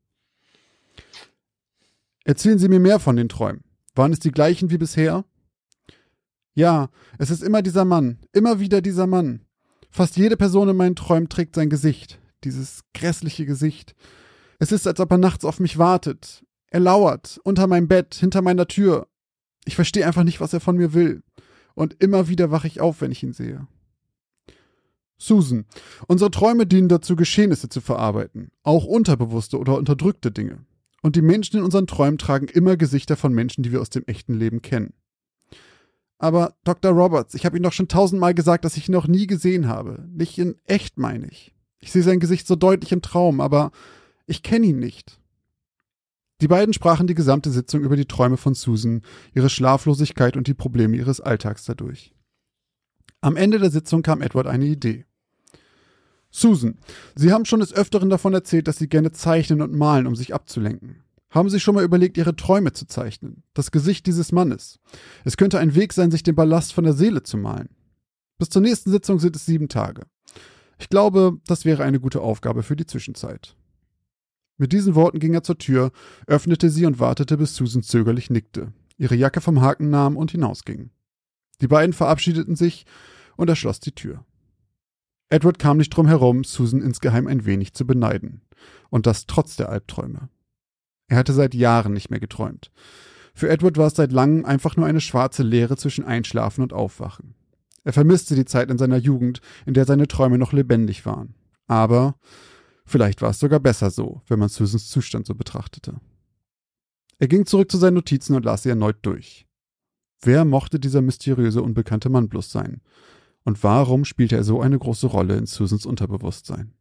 »Erzählen Sie mir mehr von den Träumen. Waren es die gleichen wie bisher?« »Ja, es ist immer dieser Mann, immer wieder dieser Mann. Fast jede Person in meinen Träumen trägt sein Gesicht, dieses grässliche Gesicht. Es ist, als ob er nachts auf mich wartet. Er lauert, unter meinem Bett, hinter meiner Tür. Ich verstehe einfach nicht, was er von mir will. Und immer wieder wache ich auf, wenn ich ihn sehe.« »Susan, unsere Träume dienen dazu, Geschehnisse zu verarbeiten, auch unterbewusste oder unterdrückte Dinge. Und die Menschen in unseren Träumen tragen immer Gesichter von Menschen, die wir aus dem echten Leben kennen.« »Aber, Doktor Roberts, ich habe Ihnen doch schon tausendmal gesagt, dass ich ihn noch nie gesehen habe. Nicht in echt, meine ich. Ich sehe sein Gesicht so deutlich im Traum, aber ich kenne ihn nicht.« Die beiden sprachen die gesamte Sitzung über die Träume von Susan, ihre Schlaflosigkeit und die Probleme ihres Alltags dadurch. Am Ende der Sitzung kam Edward eine Idee. »Susan, Sie haben schon des Öfteren davon erzählt, dass Sie gerne zeichnen und malen, um sich abzulenken. Haben Sie schon mal überlegt, Ihre Träume zu zeichnen? Das Gesicht dieses Mannes. Es könnte ein Weg sein, sich den Ballast von der Seele zu malen. Bis zur nächsten Sitzung sind es sieben Tage. Ich glaube, das wäre eine gute Aufgabe für die Zwischenzeit.« Mit diesen Worten ging er zur Tür, öffnete sie und wartete, bis Susan zögerlich nickte, ihre Jacke vom Haken nahm und hinausging. Die beiden verabschiedeten sich und er schloss die Tür. Edward kam nicht drum herum, Susan insgeheim ein wenig zu beneiden. Und das trotz der Albträume. Er hatte seit Jahren nicht mehr geträumt. Für Edward war es seit langem einfach nur eine schwarze Leere zwischen Einschlafen und Aufwachen. Er vermisste die Zeit in seiner Jugend, in der seine Träume noch lebendig waren. Aber vielleicht war es sogar besser so, wenn man Susans Zustand so betrachtete. Er ging zurück zu seinen Notizen und las sie erneut durch. Wer mochte dieser mysteriöse, unbekannte Mann bloß sein? Und warum spielte er so eine große Rolle in Susans Unterbewusstsein?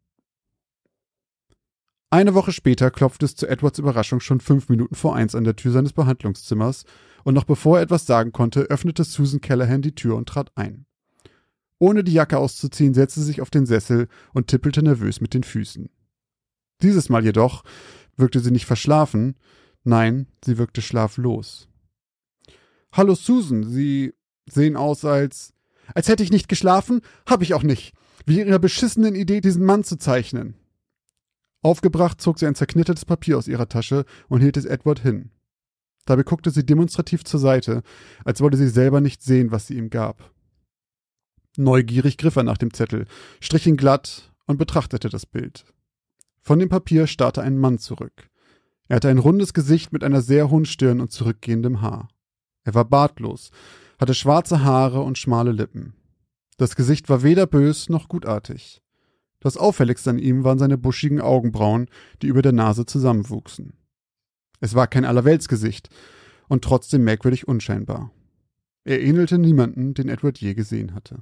Eine Woche später klopfte es zu Edwards Überraschung schon fünf Minuten vor eins an der Tür seines Behandlungszimmers und noch bevor er etwas sagen konnte, öffnete Susan Callahan die Tür und trat ein. Ohne die Jacke auszuziehen, setzte sie sich auf den Sessel und tippelte nervös mit den Füßen. Dieses Mal jedoch wirkte sie nicht verschlafen, nein, sie wirkte schlaflos. »Hallo Susan, Sie sehen aus als... Als hätte ich nicht geschlafen? Hab ich auch nicht. Wie Ihrer beschissenen Idee, diesen Mann zu zeichnen.« Aufgebracht zog sie ein zerknittertes Papier aus ihrer Tasche und hielt es Edward hin. Dabei guckte sie demonstrativ zur Seite, als wollte sie selber nicht sehen, was sie ihm gab. Neugierig griff er nach dem Zettel, strich ihn glatt und betrachtete das Bild. Von dem Papier starrte ein Mann zurück. Er hatte ein rundes Gesicht mit einer sehr hohen Stirn und zurückgehendem Haar. Er war bartlos, hatte schwarze Haare und schmale Lippen. Das Gesicht war weder bös noch gutartig. Das Auffälligste an ihm waren seine buschigen Augenbrauen, die über der Nase zusammenwuchsen. Es war kein Allerweltsgesicht und trotzdem merkwürdig unscheinbar. Er ähnelte niemanden, den Edward je gesehen hatte.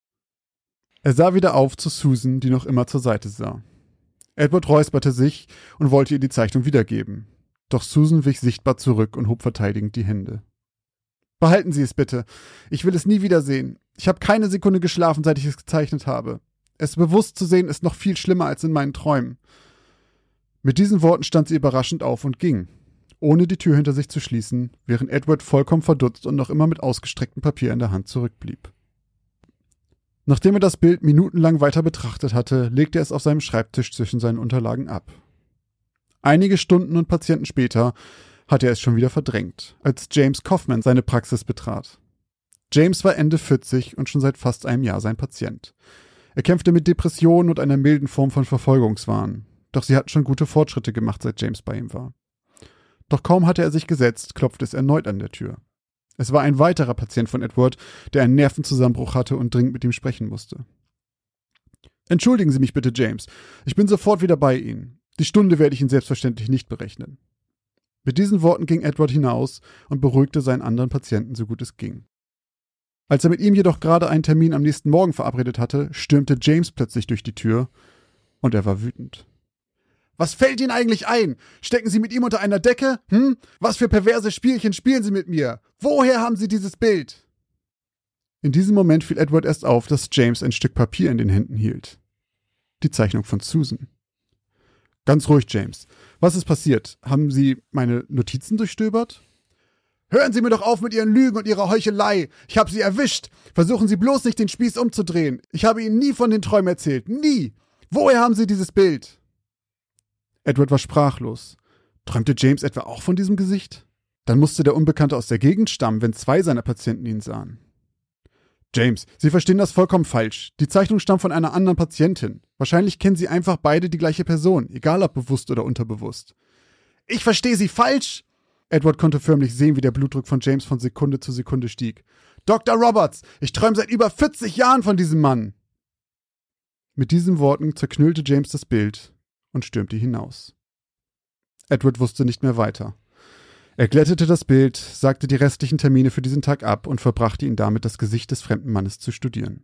Er sah wieder auf zu Susan, die noch immer zur Seite sah. Edward räusperte sich und wollte ihr die Zeichnung wiedergeben. Doch Susan wich sichtbar zurück und hob verteidigend die Hände. »Behalten Sie es bitte. Ich will es nie wiedersehen. Ich habe keine Sekunde geschlafen, seit ich es gezeichnet habe. Es bewusst zu sehen, ist noch viel schlimmer als in meinen Träumen.« Mit diesen Worten stand sie überraschend auf und ging, ohne die Tür hinter sich zu schließen, während Edward vollkommen verdutzt und noch immer mit ausgestrecktem Papier in der Hand zurückblieb. Nachdem er das Bild minutenlang weiter betrachtet hatte, legte er es auf seinem Schreibtisch zwischen seinen Unterlagen ab. Einige Stunden und Patienten später hatte er es schon wieder verdrängt, als James Kaufman seine Praxis betrat. James war Ende vierzig und schon seit fast einem Jahr sein Patient. Er kämpfte mit Depressionen und einer milden Form von Verfolgungswahn. Doch sie hatten schon gute Fortschritte gemacht, seit James bei ihm war. Doch kaum hatte er sich gesetzt, klopfte es erneut an der Tür. Es war ein weiterer Patient von Edward, der einen Nervenzusammenbruch hatte und dringend mit ihm sprechen musste. »Entschuldigen Sie mich bitte, James. Ich bin sofort wieder bei Ihnen. Die Stunde werde ich Ihnen selbstverständlich nicht berechnen.« Mit diesen Worten ging Edward hinaus und beruhigte seinen anderen Patienten, so gut es ging. Als er mit ihm jedoch gerade einen Termin am nächsten Morgen verabredet hatte, stürmte James plötzlich durch die Tür und er war wütend. »Was fällt Ihnen eigentlich ein? Stecken Sie mit ihm unter einer Decke? Hm? Was für perverse Spielchen spielen Sie mit mir? Woher haben Sie dieses Bild?« In diesem Moment fiel Edward erst auf, dass James ein Stück Papier in den Händen hielt. Die Zeichnung von Susan. »Ganz ruhig, James. Was ist passiert? Haben Sie meine Notizen durchstöbert?« »Hören Sie mir doch auf mit Ihren Lügen und Ihrer Heuchelei. Ich habe Sie erwischt. Versuchen Sie bloß nicht, den Spieß umzudrehen. Ich habe Ihnen nie von den Träumen erzählt. Nie. Woher haben Sie dieses Bild?« Edward war sprachlos. Träumte James etwa auch von diesem Gesicht? Dann musste der Unbekannte aus der Gegend stammen, wenn zwei seiner Patienten ihn sahen. »James, Sie verstehen das vollkommen falsch. Die Zeichnung stammt von einer anderen Patientin. Wahrscheinlich kennen Sie einfach beide die gleiche Person, egal ob bewusst oder unterbewusst.« »Ich verstehe Sie falsch!« Edward konnte förmlich sehen, wie der Blutdruck von James von Sekunde zu Sekunde stieg. »Doktor Roberts, ich träume seit über vierzig Jahren von diesem Mann!« Mit diesen Worten zerknüllte James das Bild und stürmte hinaus. Edward wusste nicht mehr weiter. Er glättete das Bild, sagte die restlichen Termine für diesen Tag ab und verbrachte ihn damit, das Gesicht des fremden Mannes zu studieren.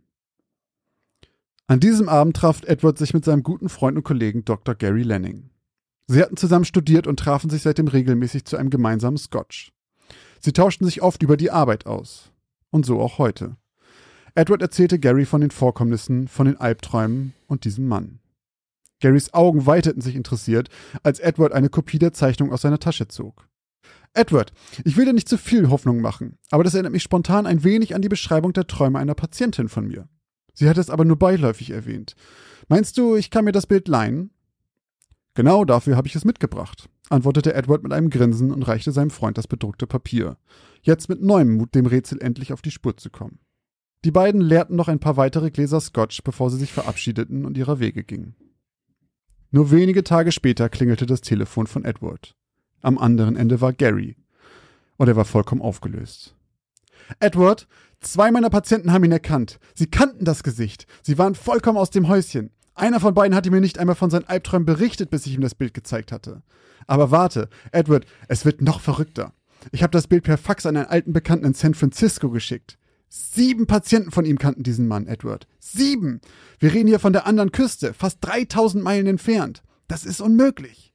An diesem Abend traf Edward sich mit seinem guten Freund und Kollegen Doktor Gary Lanning. Sie hatten zusammen studiert und trafen sich seitdem regelmäßig zu einem gemeinsamen Scotch. Sie tauschten sich oft über die Arbeit aus. Und so auch heute. Edward erzählte Gary von den Vorkommnissen, von den Albträumen und diesem Mann. Garys Augen weiteten sich interessiert, als Edward eine Kopie der Zeichnung aus seiner Tasche zog. »Edward, ich will dir nicht zu viel Hoffnung machen, aber das erinnert mich spontan ein wenig an die Beschreibung der Träume einer Patientin von mir. Sie hat es aber nur beiläufig erwähnt. Meinst du, ich kann mir das Bild leihen?« »Genau dafür habe ich es mitgebracht«, antwortete Edward mit einem Grinsen und reichte seinem Freund das bedruckte Papier. Jetzt mit neuem Mut, dem Rätsel endlich auf die Spur zu kommen. Die beiden leerten noch ein paar weitere Gläser Scotch, bevor sie sich verabschiedeten und ihrer Wege gingen. Nur wenige Tage später klingelte das Telefon von Edward. Am anderen Ende war Gary. Und er war vollkommen aufgelöst. »Edward, zwei meiner Patienten haben ihn erkannt. Sie kannten das Gesicht. Sie waren vollkommen aus dem Häuschen. Einer von beiden hatte mir nicht einmal von seinen Albträumen berichtet, bis ich ihm das Bild gezeigt hatte. Aber warte, Edward, es wird noch verrückter. Ich habe das Bild per Fax an einen alten Bekannten in San Francisco geschickt. Sieben Patienten von ihm kannten diesen Mann, Edward. Sieben! Wir reden hier von der anderen Küste, fast dreitausend Meilen entfernt. Das ist unmöglich.«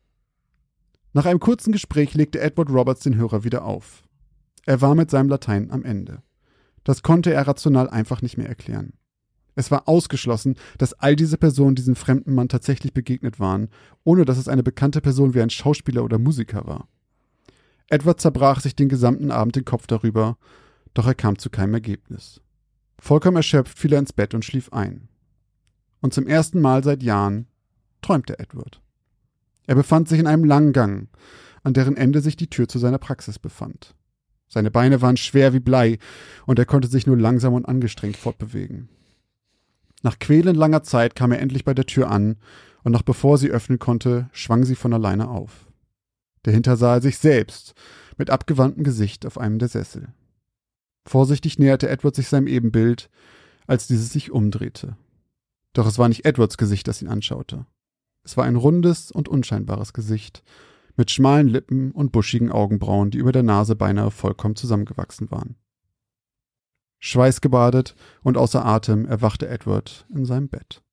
Nach einem kurzen Gespräch legte Edward Roberts den Hörer wieder auf. Er war mit seinem Latein am Ende. Das konnte er rational einfach nicht mehr erklären. Es war ausgeschlossen, dass all diese Personen diesem fremden Mann tatsächlich begegnet waren, ohne dass es eine bekannte Person wie ein Schauspieler oder Musiker war. Edward zerbrach sich den gesamten Abend den Kopf darüber, doch er kam zu keinem Ergebnis. Vollkommen erschöpft fiel er ins Bett und schlief ein. Und zum ersten Mal seit Jahren träumte Edward. Er befand sich in einem langen Gang, an deren Ende sich die Tür zu seiner Praxis befand. Seine Beine waren schwer wie Blei und er konnte sich nur langsam und angestrengt fortbewegen. Nach quälend langer Zeit kam er endlich bei der Tür an und noch bevor sie öffnen konnte, schwang sie von alleine auf. Dahinter sah er sich selbst, mit abgewandtem Gesicht auf einem der Sessel. Vorsichtig näherte Edward sich seinem Ebenbild, als dieses sich umdrehte. Doch es war nicht Edwards Gesicht, das ihn anschaute. Es war ein rundes und unscheinbares Gesicht, mit schmalen Lippen und buschigen Augenbrauen, die über der Nase beinahe vollkommen zusammengewachsen waren. Schweißgebadet und außer Atem erwachte Edward in seinem Bett.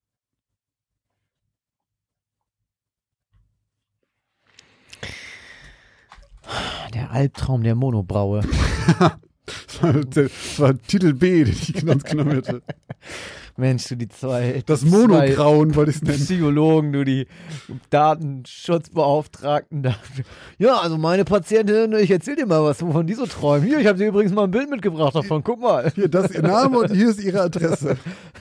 Der Albtraum der Monobraue. Das war, das war Titel B, den ich genannt genommen hätte. Mensch, du die zwei. Das die Monograuen wollte ich es nennen. Psychologen, du die Datenschutzbeauftragten. Da. Ja, also meine Patientin, ich erzähl dir mal was, wovon die so träumen. Hier, ich habe dir übrigens mal ein Bild mitgebracht davon, guck mal. Hier, das ist ihr Name und hier ist ihre Adresse.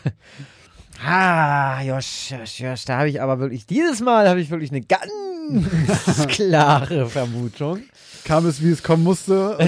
Ah, Josh, Josh, Josh, da habe ich aber wirklich, dieses Mal habe ich wirklich eine ganz klare Vermutung. Kam es, wie es kommen musste.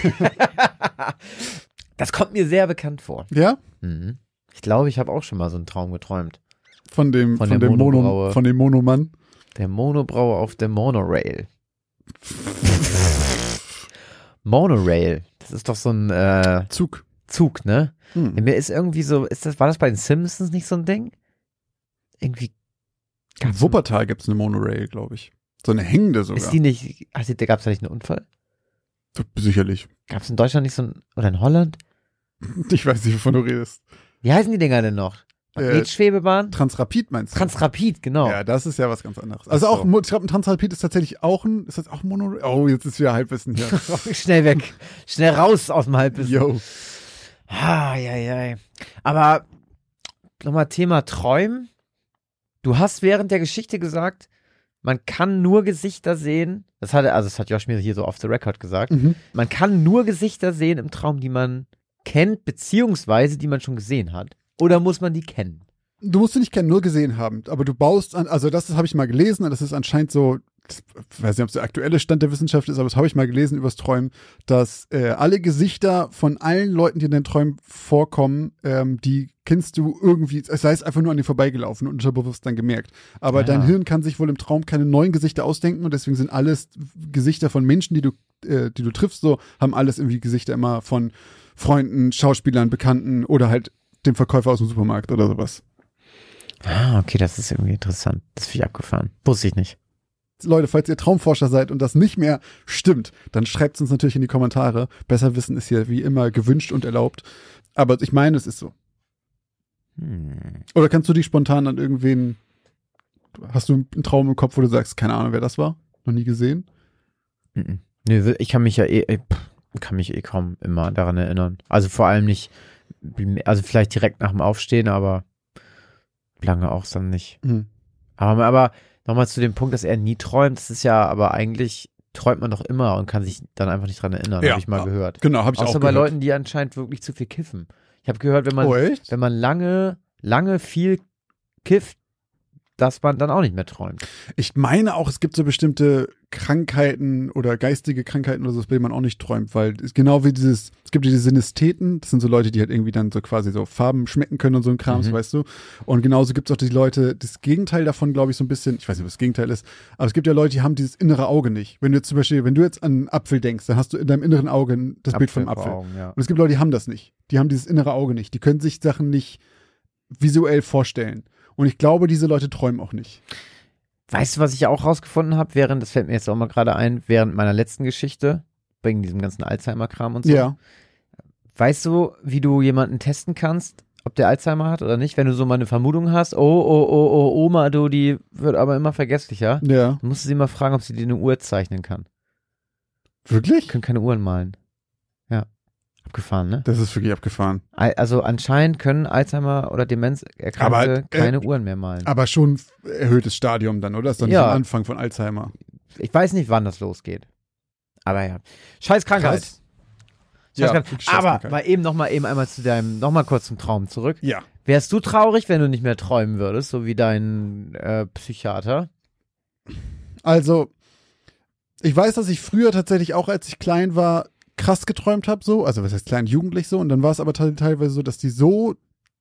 Das kommt mir sehr bekannt vor. Ja? Mhm. Ich glaube, ich habe auch schon mal so einen Traum geträumt. Von dem, von von der dem Mono, Monobraue. von dem Monomann. Der Monobraue auf der Monorail. Monorail. Das ist doch so ein äh, Zug. Zug, ne? Hm. Mir ist irgendwie so, ist das, war das bei den Simpsons nicht so ein Ding? Irgendwie. In Wuppertal gibt's eine Monorail, glaube ich. So eine hängende sogar. Ist die nicht, also, da gab's da nicht einen Unfall? Sicherlich. Gab's in Deutschland nicht so ein, oder in Holland? Ich weiß nicht, wovon du redest. Wie heißen die Dinger denn noch? Magnetschwebebahn? Äh, Transrapid meinst du? Transrapid, genau. Ja, das ist ja was ganz anderes. Also auch, ich glaube, ein Transrapid ist tatsächlich auch ein, ist das auch ein Monorail? Oh, jetzt ist wieder Halbwissen hier. Schnell weg. Schnell raus aus dem Halbwissen. Yo. Ah, ja, ja. Aber nochmal Thema Träumen. Du hast während der Geschichte gesagt, man kann nur Gesichter sehen. Das hat, also das hat Josh mir hier so off the record gesagt. Mhm. Man kann nur Gesichter sehen im Traum, die man kennt, beziehungsweise die man schon gesehen hat. Oder muss man die kennen? Du musst sie nicht kennen, nur gesehen haben. Aber du baust an, also das habe ich mal gelesen, und das ist anscheinend so, ich weiß nicht, ob es der aktuelle Stand der Wissenschaft ist, aber das habe ich mal gelesen übers Träumen, dass äh, alle Gesichter von allen Leuten, die in den Träumen vorkommen, ähm, die kennst du irgendwie, sei es einfach nur an dir vorbeigelaufen und unterbewusst dann gemerkt. Aber Ja. dein Hirn kann sich wohl im Traum keine neuen Gesichter ausdenken und deswegen sind alles Gesichter von Menschen, die du, äh, die du triffst, so, haben alles irgendwie Gesichter immer von Freunden, Schauspielern, Bekannten oder halt dem Verkäufer aus dem Supermarkt oder sowas. Ah, okay, das ist irgendwie interessant. Das finde ich abgefahren. Wusste ich nicht. Leute, falls ihr Traumforscher seid und das nicht mehr stimmt, dann schreibt es uns natürlich in die Kommentare. Besser wissen ist hier wie immer gewünscht und erlaubt. Aber ich meine, es ist so. Hm. Oder kannst du dich spontan an irgendwen, hast du einen Traum im Kopf, wo du sagst, keine Ahnung, wer das war? Noch nie gesehen? Mhm. Nee, ich kann mich ja eh, kann mich eh kaum immer daran erinnern. Also vor allem nicht, also vielleicht direkt nach dem Aufstehen, aber lange auch dann nicht. Mhm. Aber, aber nochmal zu dem Punkt, dass er nie träumt, das ist ja, aber eigentlich träumt man doch immer und kann sich dann einfach nicht dran erinnern, Ja, habe ich mal ja. gehört. Genau, habe ich Außer auch bei gehört. Leuten, die anscheinend wirklich zu viel kiffen. Ich habe gehört, wenn man, Oh, echt? wenn man lange, lange viel kifft, dass man dann auch nicht mehr träumt. Ich meine auch, es gibt so bestimmte Krankheiten oder geistige Krankheiten oder so, bei denen man auch nicht träumt, weil es genau wie dieses, es gibt ja diese Synestheten, das sind so Leute, die halt irgendwie dann so quasi so Farben schmecken können und so ein Krams, Mhm. weißt du. Und genauso gibt es auch die Leute, das Gegenteil davon, glaube ich, so ein bisschen, ich weiß nicht, was das Gegenteil ist, aber es gibt ja Leute, die haben dieses innere Auge nicht. Wenn du jetzt zum Beispiel, wenn du jetzt an einen Apfel denkst, dann hast du in deinem inneren Auge das Bild vom vor Apfel. Augen, ja. Und es gibt Leute, die haben das nicht. Die haben dieses innere Auge nicht. Die können sich Sachen nicht visuell vorstellen. Und ich glaube, diese Leute träumen auch nicht. Weißt du, was ich auch rausgefunden habe, während, das fällt mir jetzt auch mal gerade ein, während meiner letzten Geschichte, wegen diesem ganzen Alzheimer-Kram und so. Ja. Weißt du, wie du jemanden testen kannst, ob der Alzheimer hat oder nicht, wenn du so mal eine Vermutung hast, oh, oh, oh, oh, Oma, du, die wird aber immer vergesslicher. Ja. Dann musst du sie mal fragen, ob sie dir eine Uhr zeichnen kann. Wirklich? Die können keine Uhren malen. Ja. Abgefahren, ne? Das ist wirklich abgefahren. Al- Also anscheinend können Alzheimer oder Demenzerkrankte Aber, äh, keine Uhren mehr malen. Aber schon erhöhtes Stadium dann, oder? Das ist doch nicht Ja. am Anfang von Alzheimer. Ich weiß nicht, wann das losgeht. Aber ja. Scheiß Krankheit. Krass. Scheiß Ja, Krankheit. wirklich scheiß Aber Krankheit. mal eben noch mal eben einmal zu deinem, noch mal kurz zum Traum zurück. Ja. Wärst du traurig, wenn du nicht mehr träumen würdest, so wie dein äh, Psychiater? Also, ich weiß, dass ich früher tatsächlich auch, als ich klein war, krass geträumt habe, so. Also, was heißt klein, jugendlich so. Und dann war es aber te- teilweise so, dass die so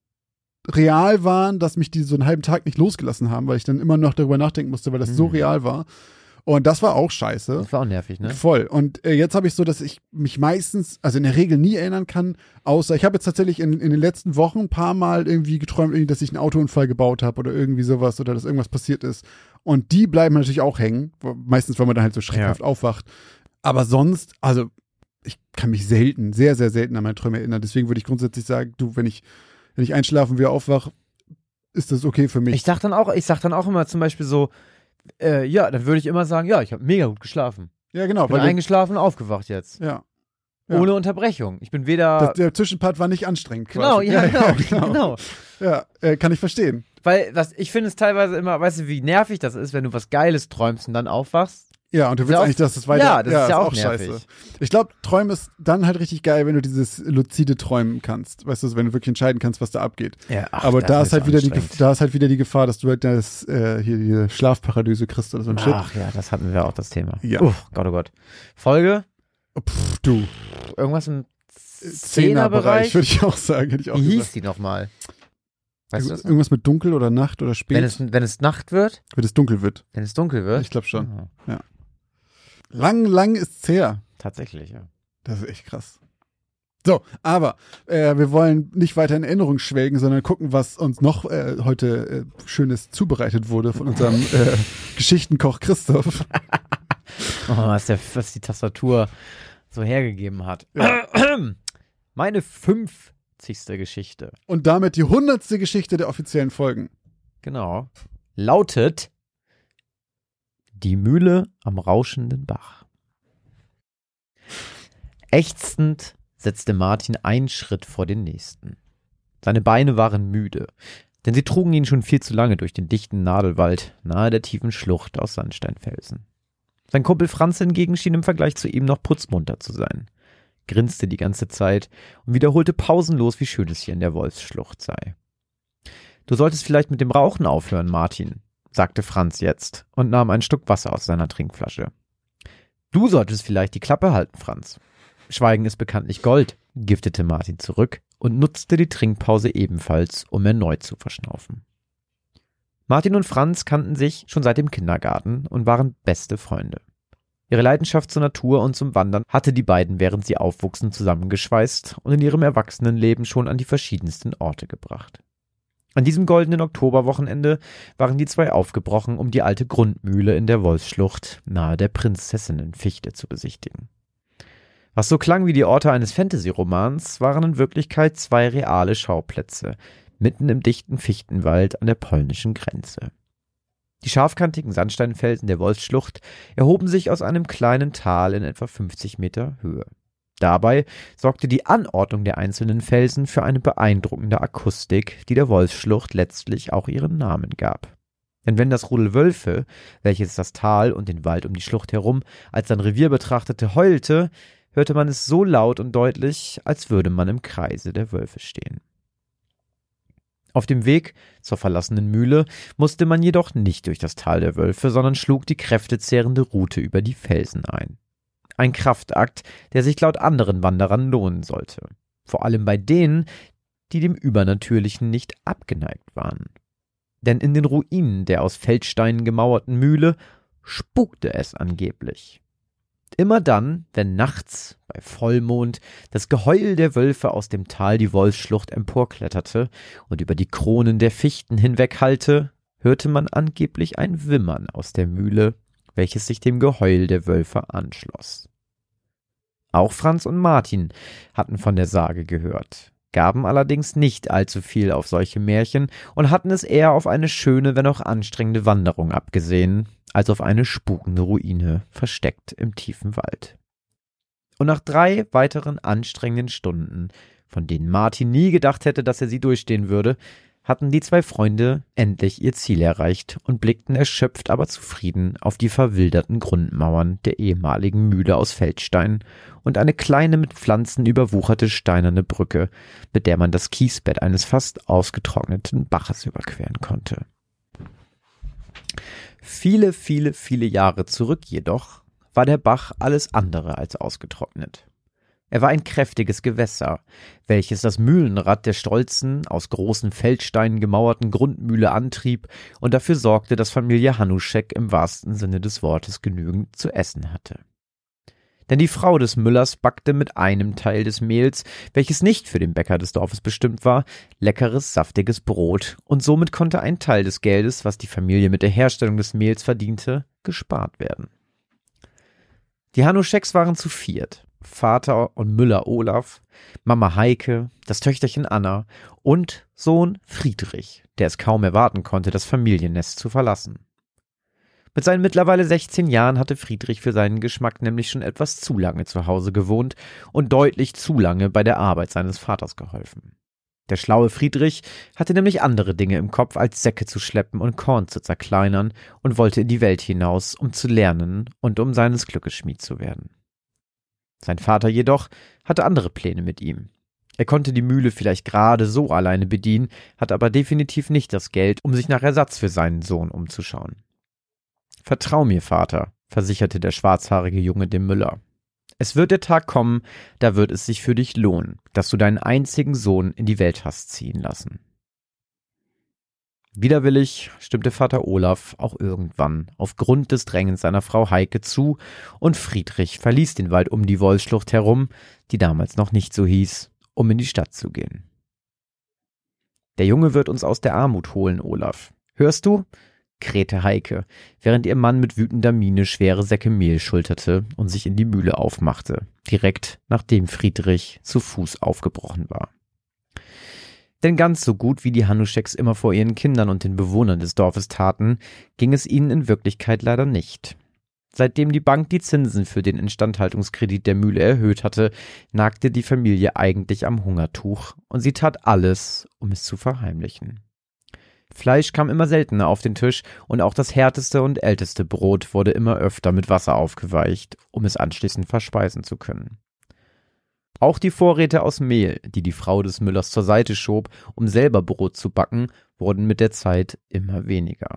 real waren, dass mich die so einen halben Tag nicht losgelassen haben, weil ich dann immer noch darüber nachdenken musste, weil das so Mhm. real war. Und das war auch scheiße. Das war auch nervig, ne? Voll. Und äh, jetzt habe ich so, dass ich mich meistens, also in der Regel nie erinnern kann, außer ich habe jetzt tatsächlich in, in den letzten Wochen ein paar Mal irgendwie geträumt, irgendwie, dass ich einen Autounfall gebaut habe oder irgendwie sowas oder dass irgendwas passiert ist. Und die bleiben natürlich auch hängen, wo- meistens, weil man dann halt so schreckhaft aufwacht. Aber sonst, also ich kann mich selten, sehr, sehr selten an meine Träume erinnern. Deswegen würde ich grundsätzlich sagen, du, wenn ich, wenn ich einschlafe und wieder aufwache, ist das okay für mich. Ich sag dann auch, ich sag dann auch immer zum Beispiel so, äh, ja, dann würde ich immer sagen, ja, ich habe mega gut geschlafen. ja, genau. Bin Weil eingeschlafen, aufgewacht jetzt. du, ja. Ja. Ohne Unterbrechung. Ich bin weder. Das, der Zwischenpart war nicht anstrengend. genau, Quasi. ja, genau, genau. Ja, äh, kann ich verstehen. Weil was, ich finde es teilweise immer, weißt du, wie nervig das ist, wenn du was Geiles träumst und dann aufwachst. Ja, und du Ist willst ja auch- eigentlich, dass es weiter. Ja, das ist ja auch nervig. scheiße. Ich glaube, Träumen ist dann halt richtig geil, wenn du dieses luzide Träumen kannst. Weißt du, wenn du wirklich entscheiden kannst, was da abgeht. Ja, ach, Aber das da ist so halt wieder die, anstrengend. Gef- da ist halt wieder die Gefahr, dass du halt das, äh, hier die Schlafparalyse kriegst oder so ein Shit. Ach ja, das hatten wir auch, das Thema. Ja. Uff, Gott, oh Gott. Folge? Pff, du. Irgendwas im Zehnerbereich, Zehnerbereich? würde ich auch sagen, hätte ich auch Wie hieß gesagt. die nochmal? Weißt du das noch? Irgendwas mit dunkel oder Nacht oder spät, Wenn es, wenn es Nacht wird, wenn es dunkel wird. wenn es dunkel wird. Ich glaube schon. Ah, Lang, lang ist's her. tatsächlich, ja. Das ist echt krass. So, aber äh, wir wollen nicht weiter in Erinnerung schwelgen, sondern gucken, was uns noch äh, heute äh, Schönes zubereitet wurde von unserem äh, Geschichtenkoch Christoph. Oh, was, der, was die Tastatur so hergegeben hat. Ja. Meine fünfzigste Geschichte. Und damit die hundertste Geschichte der offiziellen Folgen. Genau. Lautet Die Mühle am rauschenden Bach. Ächzend setzte Martin einen Schritt vor den nächsten. Seine Beine waren müde, denn sie trugen ihn schon viel zu lange durch den dichten Nadelwald nahe der tiefen Schlucht aus Sandsteinfelsen. Sein Kumpel Franz hingegen schien im Vergleich zu ihm noch putzmunter zu sein, grinste die ganze Zeit und wiederholte pausenlos, wie schön es hier in der Wolfsschlucht sei. »Du solltest vielleicht mit dem Rauchen aufhören, Martin«, sagte Franz jetzt und nahm ein Stück Wasser aus seiner Trinkflasche. »Du solltest vielleicht die Klappe halten, Franz. Schweigen ist bekanntlich Gold«, giftete Martin zurück und nutzte die Trinkpause ebenfalls, um erneut zu verschnaufen. Martin und Franz kannten sich schon seit dem Kindergarten und waren beste Freunde. Ihre Leidenschaft zur Natur und zum Wandern hatte die beiden, während sie aufwuchsen, zusammengeschweißt und in ihrem Erwachsenenleben schon an die verschiedensten Orte gebracht. An diesem goldenen Oktoberwochenende waren die zwei aufgebrochen, um die alte Grundmühle in der Wolfsschlucht nahe der Prinzessinnenfichte zu besichtigen. Was so klang wie die Orte eines Fantasy-Romans, waren in Wirklichkeit zwei reale Schauplätze, mitten im dichten Fichtenwald an der polnischen Grenze. Die scharfkantigen Sandsteinfelsen der Wolfsschlucht erhoben sich aus einem kleinen Tal in etwa fünfzig Meter Höhe. Dabei sorgte die Anordnung der einzelnen Felsen für eine beeindruckende Akustik, die der Wolfsschlucht letztlich auch ihren Namen gab. Denn wenn das Rudel Wölfe, welches das Tal und den Wald um die Schlucht herum als sein Revier betrachtete, heulte, hörte man es so laut und deutlich, als würde man im Kreise der Wölfe stehen. Auf dem Weg zur verlassenen Mühle musste man jedoch nicht durch das Tal der Wölfe, sondern schlug die kräftezehrende Route über die Felsen ein. Ein Kraftakt, der sich laut anderen Wanderern lohnen sollte. Vor allem bei denen, die dem Übernatürlichen nicht abgeneigt waren. Denn in den Ruinen der aus Feldsteinen gemauerten Mühle spukte es angeblich. Immer dann, wenn nachts bei Vollmond das Geheul der Wölfe aus dem Tal die Wolfsschlucht emporkletterte und über die Kronen der Fichten hinweghallte, hörte man angeblich ein Wimmern aus der Mühle, welches sich dem Geheul der Wölfe anschloss. Auch Franz und Martin hatten von der Sage gehört, gaben allerdings nicht allzu viel auf solche Märchen und hatten es eher auf eine schöne, wenn auch anstrengende Wanderung abgesehen, als auf eine spukende Ruine, versteckt im tiefen Wald. Und nach drei weiteren anstrengenden Stunden, von denen Martin nie gedacht hätte, dass er sie durchstehen würde, hatten die zwei Freunde endlich ihr Ziel erreicht und blickten erschöpft, aber zufrieden auf die verwilderten Grundmauern der ehemaligen Mühle aus Feldstein und eine kleine mit Pflanzen überwucherte steinerne Brücke, mit der man das Kiesbett eines fast ausgetrockneten Baches überqueren konnte. Viele, viele, viele Jahre zurück jedoch war der Bach alles andere als ausgetrocknet. Er war ein kräftiges Gewässer, welches das Mühlenrad der stolzen, aus großen Feldsteinen gemauerten Grundmühle antrieb und dafür sorgte, dass Familie Hanuschek im wahrsten Sinne des Wortes genügend zu essen hatte. Denn die Frau des Müllers backte mit einem Teil des Mehls, welches nicht für den Bäcker des Dorfes bestimmt war, leckeres, saftiges Brot, und somit konnte ein Teil des Geldes, was die Familie mit der Herstellung des Mehls verdiente, gespart werden. Die Hanuscheks waren zu viert. Vater und Müller Olaf, Mama Heike, das Töchterchen Anna und Sohn Friedrich, der es kaum erwarten konnte, das Familiennest zu verlassen. Mit seinen mittlerweile sechzehn Jahren hatte Friedrich für seinen Geschmack nämlich schon etwas zu lange zu Hause gewohnt und deutlich zu lange bei der Arbeit seines Vaters geholfen. Der schlaue Friedrich hatte nämlich andere Dinge im Kopf, als Säcke zu schleppen und Korn zu zerkleinern, und wollte in die Welt hinaus, um zu lernen und um seines Glückes Schmied zu werden. Sein Vater jedoch hatte andere Pläne mit ihm. Er konnte die Mühle vielleicht gerade so alleine bedienen, hatte aber definitiv nicht das Geld, um sich nach Ersatz für seinen Sohn umzuschauen. »Vertrau mir, Vater«, versicherte der schwarzhaarige Junge dem Müller. »Es wird der Tag kommen, da wird es sich für dich lohnen, dass du deinen einzigen Sohn in die Welt hast ziehen lassen.« Widerwillig stimmte Vater Olaf auch irgendwann aufgrund des Drängens seiner Frau Heike zu und Friedrich verließ den Wald um die Wolfsschlucht herum, die damals noch nicht so hieß, um in die Stadt zu gehen. »Der Junge wird uns aus der Armut holen, Olaf. Hörst du?« krähte Heike, während ihr Mann mit wütender Miene schwere Säcke Mehl schulterte und sich in die Mühle aufmachte, direkt nachdem Friedrich zu Fuß aufgebrochen war. Denn ganz so gut wie die Hanuscheks immer vor ihren Kindern und den Bewohnern des Dorfes taten, ging es ihnen in Wirklichkeit leider nicht. Seitdem die Bank die Zinsen für den Instandhaltungskredit der Mühle erhöht hatte, nagte die Familie eigentlich am Hungertuch und sie tat alles, um es zu verheimlichen. Fleisch kam immer seltener auf den Tisch und auch das härteste und älteste Brot wurde immer öfter mit Wasser aufgeweicht, um es anschließend verspeisen zu können. Auch die Vorräte aus Mehl, die die Frau des Müllers zur Seite schob, um selber Brot zu backen, wurden mit der Zeit immer weniger.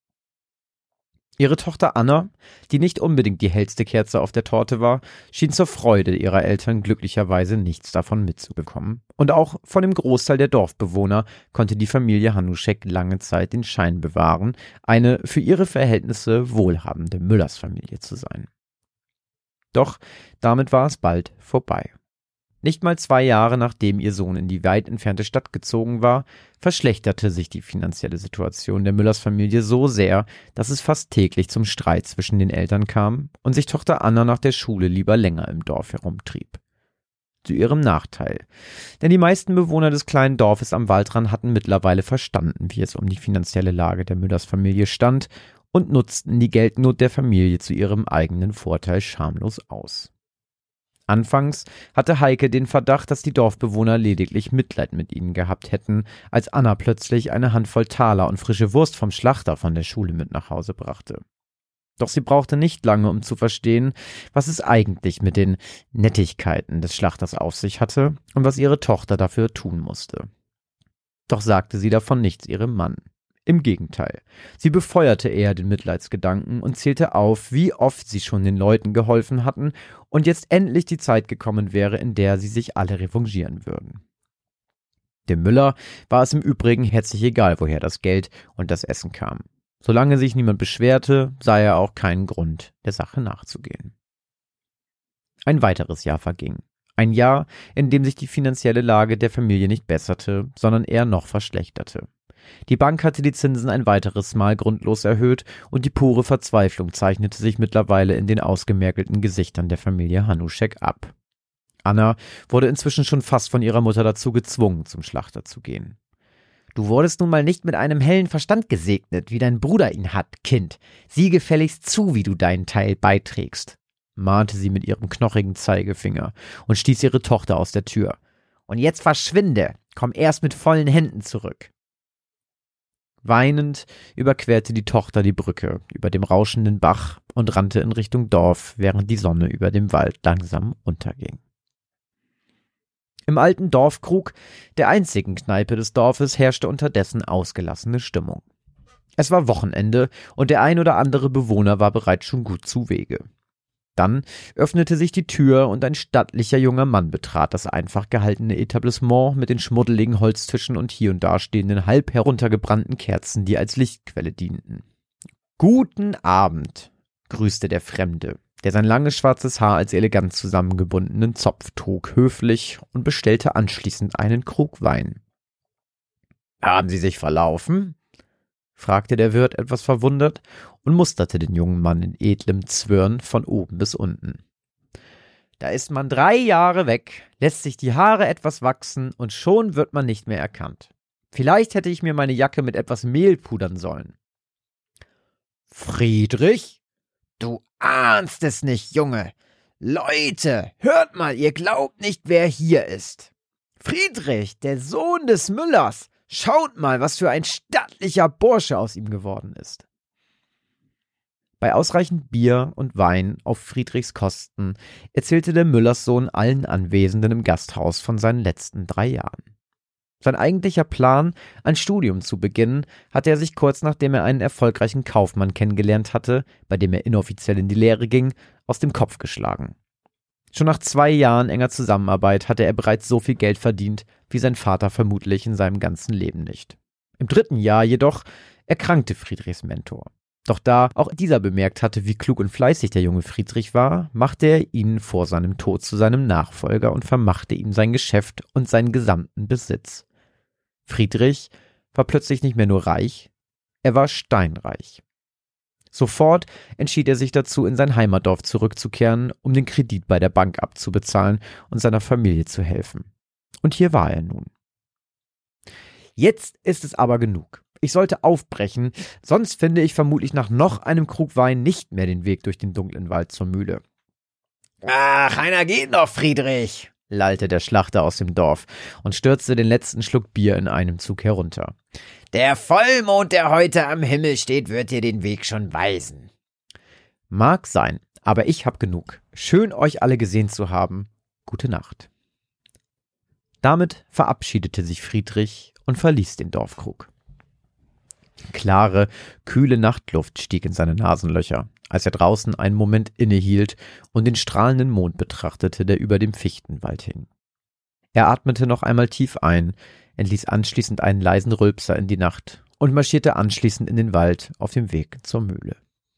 Ihre Tochter Anna, die nicht unbedingt die hellste Kerze auf der Torte war, schien zur Freude ihrer Eltern glücklicherweise nichts davon mitzubekommen. Und auch von dem Großteil der Dorfbewohner konnte die Familie Hanuschek lange Zeit den Schein bewahren, eine für ihre Verhältnisse wohlhabende Müllersfamilie zu sein. Doch damit war es bald vorbei. Nicht mal zwei Jahre nachdem ihr Sohn in die weit entfernte Stadt gezogen war, verschlechterte sich die finanzielle Situation der Müllersfamilie so sehr, dass es fast täglich zum Streit zwischen den Eltern kam und sich Tochter Anna nach der Schule lieber länger im Dorf herumtrieb. Zu ihrem Nachteil, denn die meisten Bewohner des kleinen Dorfes am Waldrand hatten mittlerweile verstanden, wie es um die finanzielle Lage der Müllersfamilie stand und nutzten die Geldnot der Familie zu ihrem eigenen Vorteil schamlos aus. Anfangs hatte Heike den Verdacht, dass die Dorfbewohner lediglich Mitleid mit ihnen gehabt hätten, als Anna plötzlich eine Handvoll Taler und frische Wurst vom Schlachter von der Schule mit nach Hause brachte. Doch sie brauchte nicht lange, um zu verstehen, was es eigentlich mit den Nettigkeiten des Schlachters auf sich hatte und was ihre Tochter dafür tun musste. Doch sagte sie davon nichts ihrem Mann. Im Gegenteil, sie befeuerte eher den Mitleidsgedanken und zählte auf, wie oft sie schon den Leuten geholfen hatten und jetzt endlich die Zeit gekommen wäre, in der sie sich alle revanchieren würden. Dem Müller war es im Übrigen herzlich egal, woher das Geld und das Essen kam. Solange sich niemand beschwerte, sah er auch keinen Grund, der Sache nachzugehen. Ein weiteres Jahr verging. Ein Jahr, in dem sich die finanzielle Lage der Familie nicht besserte, sondern eher noch verschlechterte. Die Bank hatte die Zinsen ein weiteres Mal grundlos erhöht und die pure Verzweiflung zeichnete sich mittlerweile in den ausgemergelten Gesichtern der Familie Hanuschek ab. Anna wurde inzwischen schon fast von ihrer Mutter dazu gezwungen, zum Schlachter zu gehen. »Du wurdest nun mal nicht mit einem hellen Verstand gesegnet, wie dein Bruder ihn hat, Kind. Sieh gefälligst zu, wie du deinen Teil beiträgst«, mahnte sie mit ihrem knochigen Zeigefinger und stieß ihre Tochter aus der Tür. »Und jetzt verschwinde, komm erst mit vollen Händen zurück.« Weinend überquerte die Tochter die Brücke über dem rauschenden Bach und rannte in Richtung Dorf, während die Sonne über dem Wald langsam unterging. Im alten Dorfkrug, der einzigen Kneipe des Dorfes, herrschte unterdessen ausgelassene Stimmung. Es war Wochenende und der ein oder andere Bewohner war bereits schon gut zuwege. Dann öffnete sich die Tür und ein stattlicher junger Mann betrat das einfach gehaltene Etablissement mit den schmuddeligen Holztischen und hier und da stehenden halb heruntergebrannten Kerzen, die als Lichtquelle dienten. »Guten Abend«, grüßte der Fremde, der sein langes schwarzes Haar als elegant zusammengebundenen Zopf trug, höflich und bestellte anschließend einen Krug Wein. »Haben Sie sich verlaufen?« fragte der Wirt etwas verwundert und musterte den jungen Mann in edlem Zwirn von oben bis unten. »Da ist man drei Jahre weg, lässt sich die Haare etwas wachsen und schon wird man nicht mehr erkannt. Vielleicht hätte ich mir meine Jacke mit etwas Mehl pudern sollen.« »Friedrich? Du ahnst es nicht, Junge. Leute, hört mal, ihr glaubt nicht, wer hier ist. Friedrich, der Sohn des Müllers. Schaut mal, was für ein stattlicher Bursche aus ihm geworden ist.« Bei ausreichend Bier und Wein auf Friedrichs Kosten erzählte der Müllerssohn allen Anwesenden im Gasthaus von seinen letzten drei Jahren. Sein eigentlicher Plan, ein Studium zu beginnen, hatte er sich kurz nachdem er einen erfolgreichen Kaufmann kennengelernt hatte, bei dem er inoffiziell in die Lehre ging, aus dem Kopf geschlagen. Schon nach zwei Jahren enger Zusammenarbeit hatte er bereits so viel Geld verdient, wie sein Vater vermutlich in seinem ganzen Leben nicht. Im dritten Jahr jedoch erkrankte Friedrichs Mentor. Doch da auch dieser bemerkt hatte, wie klug und fleißig der junge Friedrich war, machte er ihn vor seinem Tod zu seinem Nachfolger und vermachte ihm sein Geschäft und seinen gesamten Besitz. Friedrich war plötzlich nicht mehr nur reich, er war steinreich. Sofort entschied er sich dazu, in sein Heimatdorf zurückzukehren, um den Kredit bei der Bank abzubezahlen und seiner Familie zu helfen. Und hier war er nun. Jetzt ist es aber genug. Ich sollte aufbrechen, sonst finde ich vermutlich nach noch einem Krug Wein nicht mehr den Weg durch den dunklen Wald zur Mühle. »Ach, einer geht noch, Friedrich«, lallte der Schlachter aus dem Dorf und stürzte den letzten Schluck Bier in einem Zug herunter. »Der Vollmond, der heute am Himmel steht, wird dir den Weg schon weisen.« »Mag sein, aber ich hab genug. Schön, euch alle gesehen zu haben. Gute Nacht.« Damit verabschiedete sich Friedrich und verließ den Dorfkrug. Klare, kühle Nachtluft stieg in seine Nasenlöcher, als er draußen einen Moment innehielt und den strahlenden Mond betrachtete, der über dem Fichtenwald hing. Er atmete noch einmal tief ein, entließ anschließend einen leisen Rülpser in die Nacht und marschierte anschließend in den Wald auf dem Weg zur Mühle.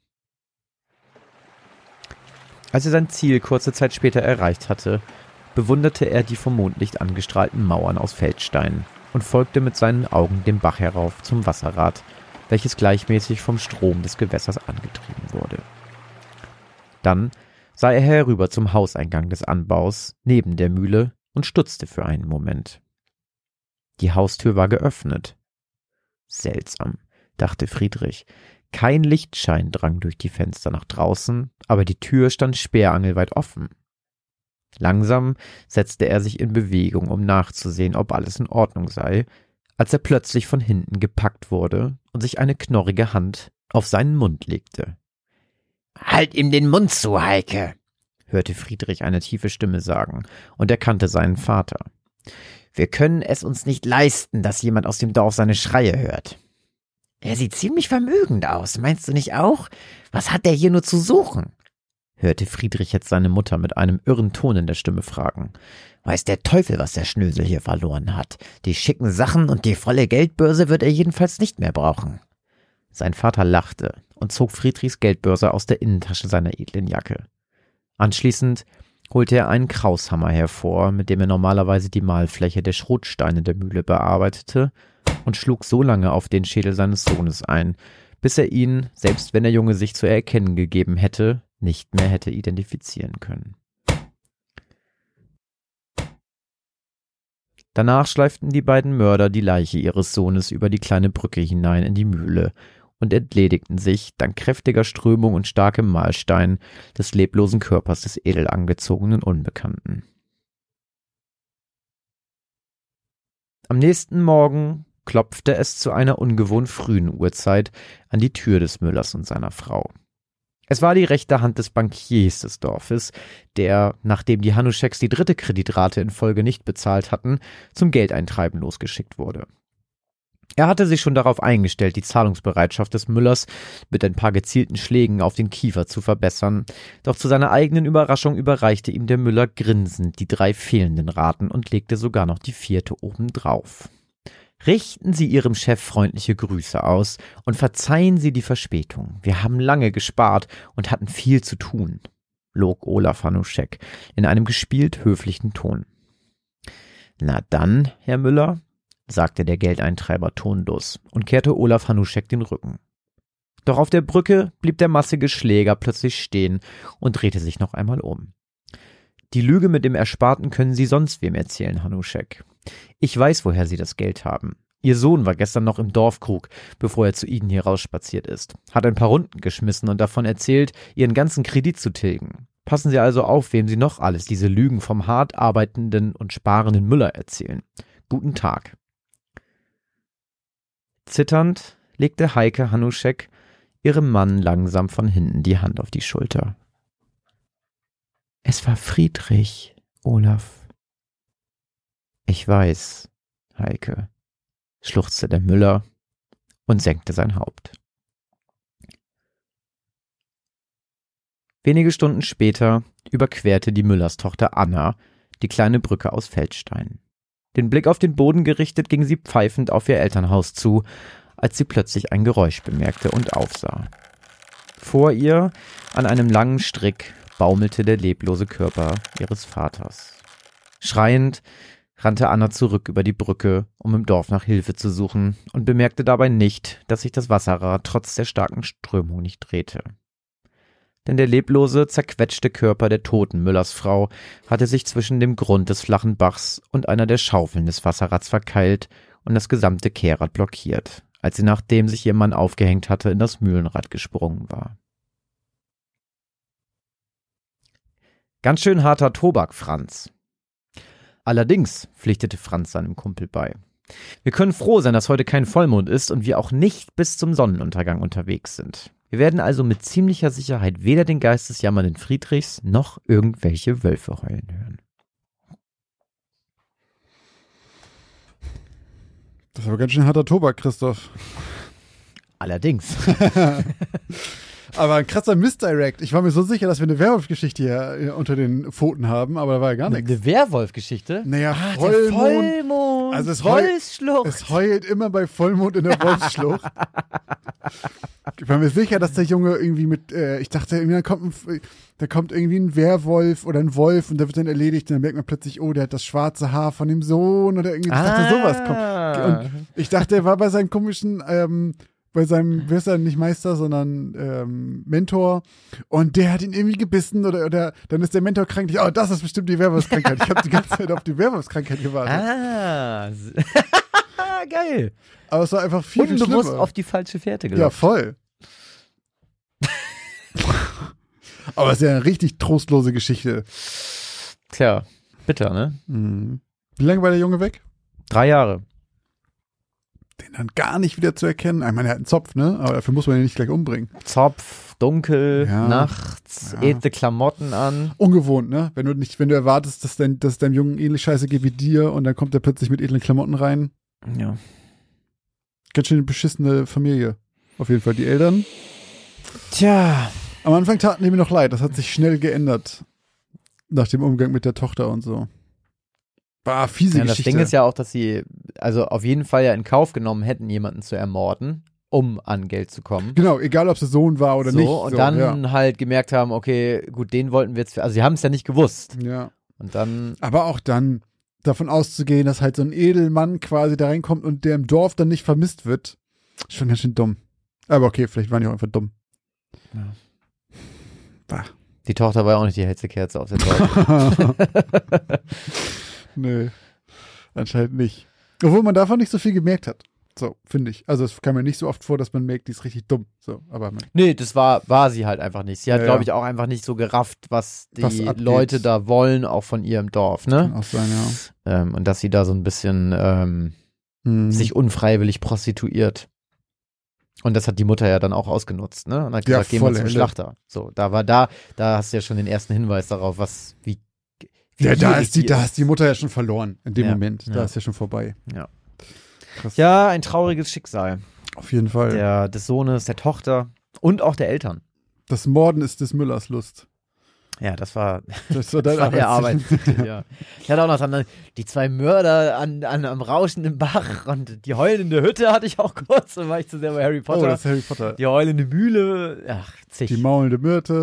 Als er sein Ziel kurze Zeit später erreicht hatte, bewunderte er die vom Mondlicht angestrahlten Mauern aus Feldstein und folgte mit seinen Augen dem Bach herauf zum Wasserrad, welches gleichmäßig vom Strom des Gewässers angetrieben wurde. Dann sah er herüber zum Hauseingang des Anbaus neben der Mühle und stutzte für einen Moment. Die Haustür war geöffnet. Seltsam, dachte Friedrich. Kein Lichtschein drang durch die Fenster nach draußen, aber die Tür stand sperrangelweit offen. Langsam setzte er sich in Bewegung, um nachzusehen, ob alles in Ordnung sei, als er plötzlich von hinten gepackt wurde und sich eine knorrige Hand auf seinen Mund legte. »Halt ihm den Mund zu, Heike«, hörte Friedrich eine tiefe Stimme sagen und erkannte seinen Vater. »Wir können es uns nicht leisten, dass jemand aus dem Dorf seine Schreie hört.« »Er sieht ziemlich vermögend aus, meinst du nicht auch? Was hat der hier nur zu suchen?« hörte Friedrich jetzt seine Mutter mit einem irren Ton in der Stimme fragen. »Weiß der Teufel, was der Schnösel hier verloren hat. Die schicken Sachen und die volle Geldbörse wird er jedenfalls nicht mehr brauchen.« Sein Vater lachte und zog Friedrichs Geldbörse aus der Innentasche seiner edlen Jacke. Anschließend holte er einen Kraushammer hervor, mit dem er normalerweise die Mahlfläche der Schrotsteine der Mühle bearbeitete, und schlug so lange auf den Schädel seines Sohnes ein, bis er ihn, selbst wenn der Junge sich zu erkennen gegeben hätte, nicht mehr hätte identifizieren können. Danach schleiften die beiden Mörder die Leiche ihres Sohnes über die kleine Brücke hinein in die Mühle und entledigten sich, dank kräftiger Strömung und starkem Mahlstein, des leblosen Körpers des edel angezogenen Unbekannten. Am nächsten Morgen klopfte es zu einer ungewohnt frühen Uhrzeit an die Tür des Müllers und seiner Frau. Es war die rechte Hand des Bankiers des Dorfes, der, nachdem die Hanuscheks die dritte Kreditrate in Folge nicht bezahlt hatten, zum Geldeintreiben losgeschickt wurde. Er hatte sich schon darauf eingestellt, die Zahlungsbereitschaft des Müllers mit ein paar gezielten Schlägen auf den Kiefer zu verbessern, doch zu seiner eigenen Überraschung überreichte ihm der Müller grinsend die drei fehlenden Raten und legte sogar noch die vierte obendrauf. »Richten Sie Ihrem Chef freundliche Grüße aus und verzeihen Sie die Verspätung. Wir haben lange gespart und hatten viel zu tun«, log Olaf Hanuschek in einem gespielt höflichen Ton. »Na dann, Herr Müller«, sagte der Geldeintreiber tonlos und kehrte Olaf Hanuschek den Rücken. Doch auf der Brücke blieb der massige Schläger plötzlich stehen und drehte sich noch einmal um. »Die Lüge mit dem Ersparten können Sie sonst wem erzählen, Hanuschek. Ich weiß, woher Sie das Geld haben. Ihr Sohn war gestern noch im Dorfkrug, bevor er zu Ihnen hier rausspaziert ist, hat ein paar Runden geschmissen und davon erzählt, Ihren ganzen Kredit zu tilgen. Passen Sie also auf, wem Sie noch alles diese Lügen vom hart arbeitenden und sparenden Müller erzählen. Guten Tag.« Zitternd legte Heike Hanuschek ihrem Mann langsam von hinten die Hand auf die Schulter. »Es war Friedrich, Olaf.« »Ich weiß, Heike«, schluchzte der Müller und senkte sein Haupt. Wenige Stunden später überquerte die Müllerstochter Anna die kleine Brücke aus Feldstein. Den Blick auf den Boden gerichtet, ging sie pfeifend auf ihr Elternhaus zu, als sie plötzlich ein Geräusch bemerkte und aufsah. Vor ihr, an einem langen Strick, baumelte der leblose Körper ihres Vaters. Schreiend rannte Anna zurück über die Brücke, um im Dorf nach Hilfe zu suchen, und bemerkte dabei nicht, dass sich das Wasserrad trotz der starken Strömung nicht drehte. Denn der leblose, zerquetschte Körper der toten Müllersfrau hatte sich zwischen dem Grund des flachen Bachs und einer der Schaufeln des Wasserrads verkeilt und das gesamte Kehrrad blockiert, als sie, nachdem sich ihr Mann aufgehängt hatte, in das Mühlenrad gesprungen war. Ganz schön harter Tobak, Franz. Allerdings, pflichtete Franz seinem Kumpel bei. Wir können froh sein, dass heute kein Vollmond ist und wir auch nicht bis zum Sonnenuntergang unterwegs sind. Wir werden also mit ziemlicher Sicherheit weder den geistesjammernden Friedrichs noch irgendwelche Wölfe heulen hören. Das ist aber ganz schön harter Tobak, Christoph. Allerdings. Aber ein krasser Misdirect. Ich war mir so sicher, dass wir eine Werwolf-Geschichte hier unter den Pfoten haben, aber da war ja gar nichts. Eine Werwolf-Geschichte? Naja, ah, Vollmond. Der Vollmond. Also es heult, Wolfsschlucht. es heult immer bei Vollmond in der Wolfsschlucht. Ich war mir sicher, dass der Junge irgendwie mit, äh, ich dachte, irgendwie, da kommt, ein, da kommt irgendwie ein Werwolf oder ein Wolf und der wird dann erledigt und dann merkt man plötzlich, oh, der hat das schwarze Haar von dem Sohn oder irgendwie, ich dachte, ah. sowas kommt. Und ich dachte, er war bei seinem komischen, ähm, bei seinem, wer ist er, nicht Meister, sondern ähm, Mentor und der hat ihn irgendwie gebissen oder, oder dann ist der Mentor krank. Ich, oh, das ist bestimmt die Werwolfskrankheit. Ich habe die ganze Zeit auf die Werwolfskrankheit gewartet. Ah, geil. Aber es war einfach viel, viel Unbewusst schlimmer. auf die falsche Fährte gelockt. Ja, voll. Aber es ist ja eine richtig trostlose Geschichte. Tja, bitter, ne? Mhm. Wie lange war der Junge weg? Drei Jahre. Den dann gar nicht wieder zu erkennen. Ich meine, er hat einen Zopf, ne? Aber dafür muss man ihn nicht gleich umbringen. Zopf, dunkel, Ja. nachts, Ja. edle Klamotten an. Ungewohnt, ne? Wenn du nicht, wenn du erwartest, dass, dein, dass deinem Jungen ähnlich scheiße geht wie dir und dann kommt er plötzlich mit edlen Klamotten rein. Ja. Ganz schön beschissene Familie. Auf jeden Fall die Eltern. Tja. Am Anfang taten die mir noch leid. Das hat sich schnell geändert. Nach dem Umgang mit der Tochter und so. Bah, fiese Ja, das Geschichte. Ding ist ja auch, dass sie also auf jeden Fall ja in Kauf genommen hätten, jemanden zu ermorden, um an Geld zu kommen. Genau, egal ob es der Sohn war oder so, nicht. Und so, dann ja. halt gemerkt haben, okay, gut, den wollten wir jetzt, also sie haben es ja nicht gewusst. Ja. Und dann, Aber auch dann davon auszugehen, dass halt so ein Edelmann quasi da reinkommt und der im Dorf dann nicht vermisst wird, ist schon ganz schön dumm. Aber okay, vielleicht waren die auch einfach dumm. Ja. Bah. Die Tochter war ja auch nicht die hellste Kerze auf der Torte. Nö, anscheinend nicht. Obwohl man davon nicht so viel gemerkt hat. So, finde ich. Also es kam mir nicht so oft vor, dass man merkt, die ist richtig dumm. So, aber man, Nee, das war, war sie halt einfach nicht. Sie hat, Ja, glaube ja. ich, auch einfach nicht so gerafft, was die Was abgeht. Leute da wollen, auch von ihrem Dorf, kann ne? auch sein, ja. Ähm, und dass sie da so ein bisschen ähm, Mhm. sich unfreiwillig prostituiert. Und das hat die Mutter ja dann auch ausgenutzt, ne? Und hat Ja, gesagt, gehen wir volle zum Hölle. Schlachter. So, da war da, da hast du ja schon den ersten Hinweis darauf, was, wie, wie Ja, da gierig ist die, da ist die Mutter ja schon verloren in dem Ja, Moment. Da ja. ist ja schon vorbei. Ja. Krass. Ja, ein trauriges Schicksal. Auf jeden Fall. Der, des Sohnes, der Tochter und auch der Eltern. Das Morden ist des Müllers Lust. Ja, das war, Das war das dein war der Arbeitstitel. Arbeitstitel, ja. Ich hatte auch noch dann die zwei Mörder an, an, am rauschenden Bach und die heulende Hütte hatte ich auch kurz, da war ich zu sehr bei Harry Oh, Potter. das ist Harry Potter. Die heulende Mühle, ach, zig. Die maulende Myrte.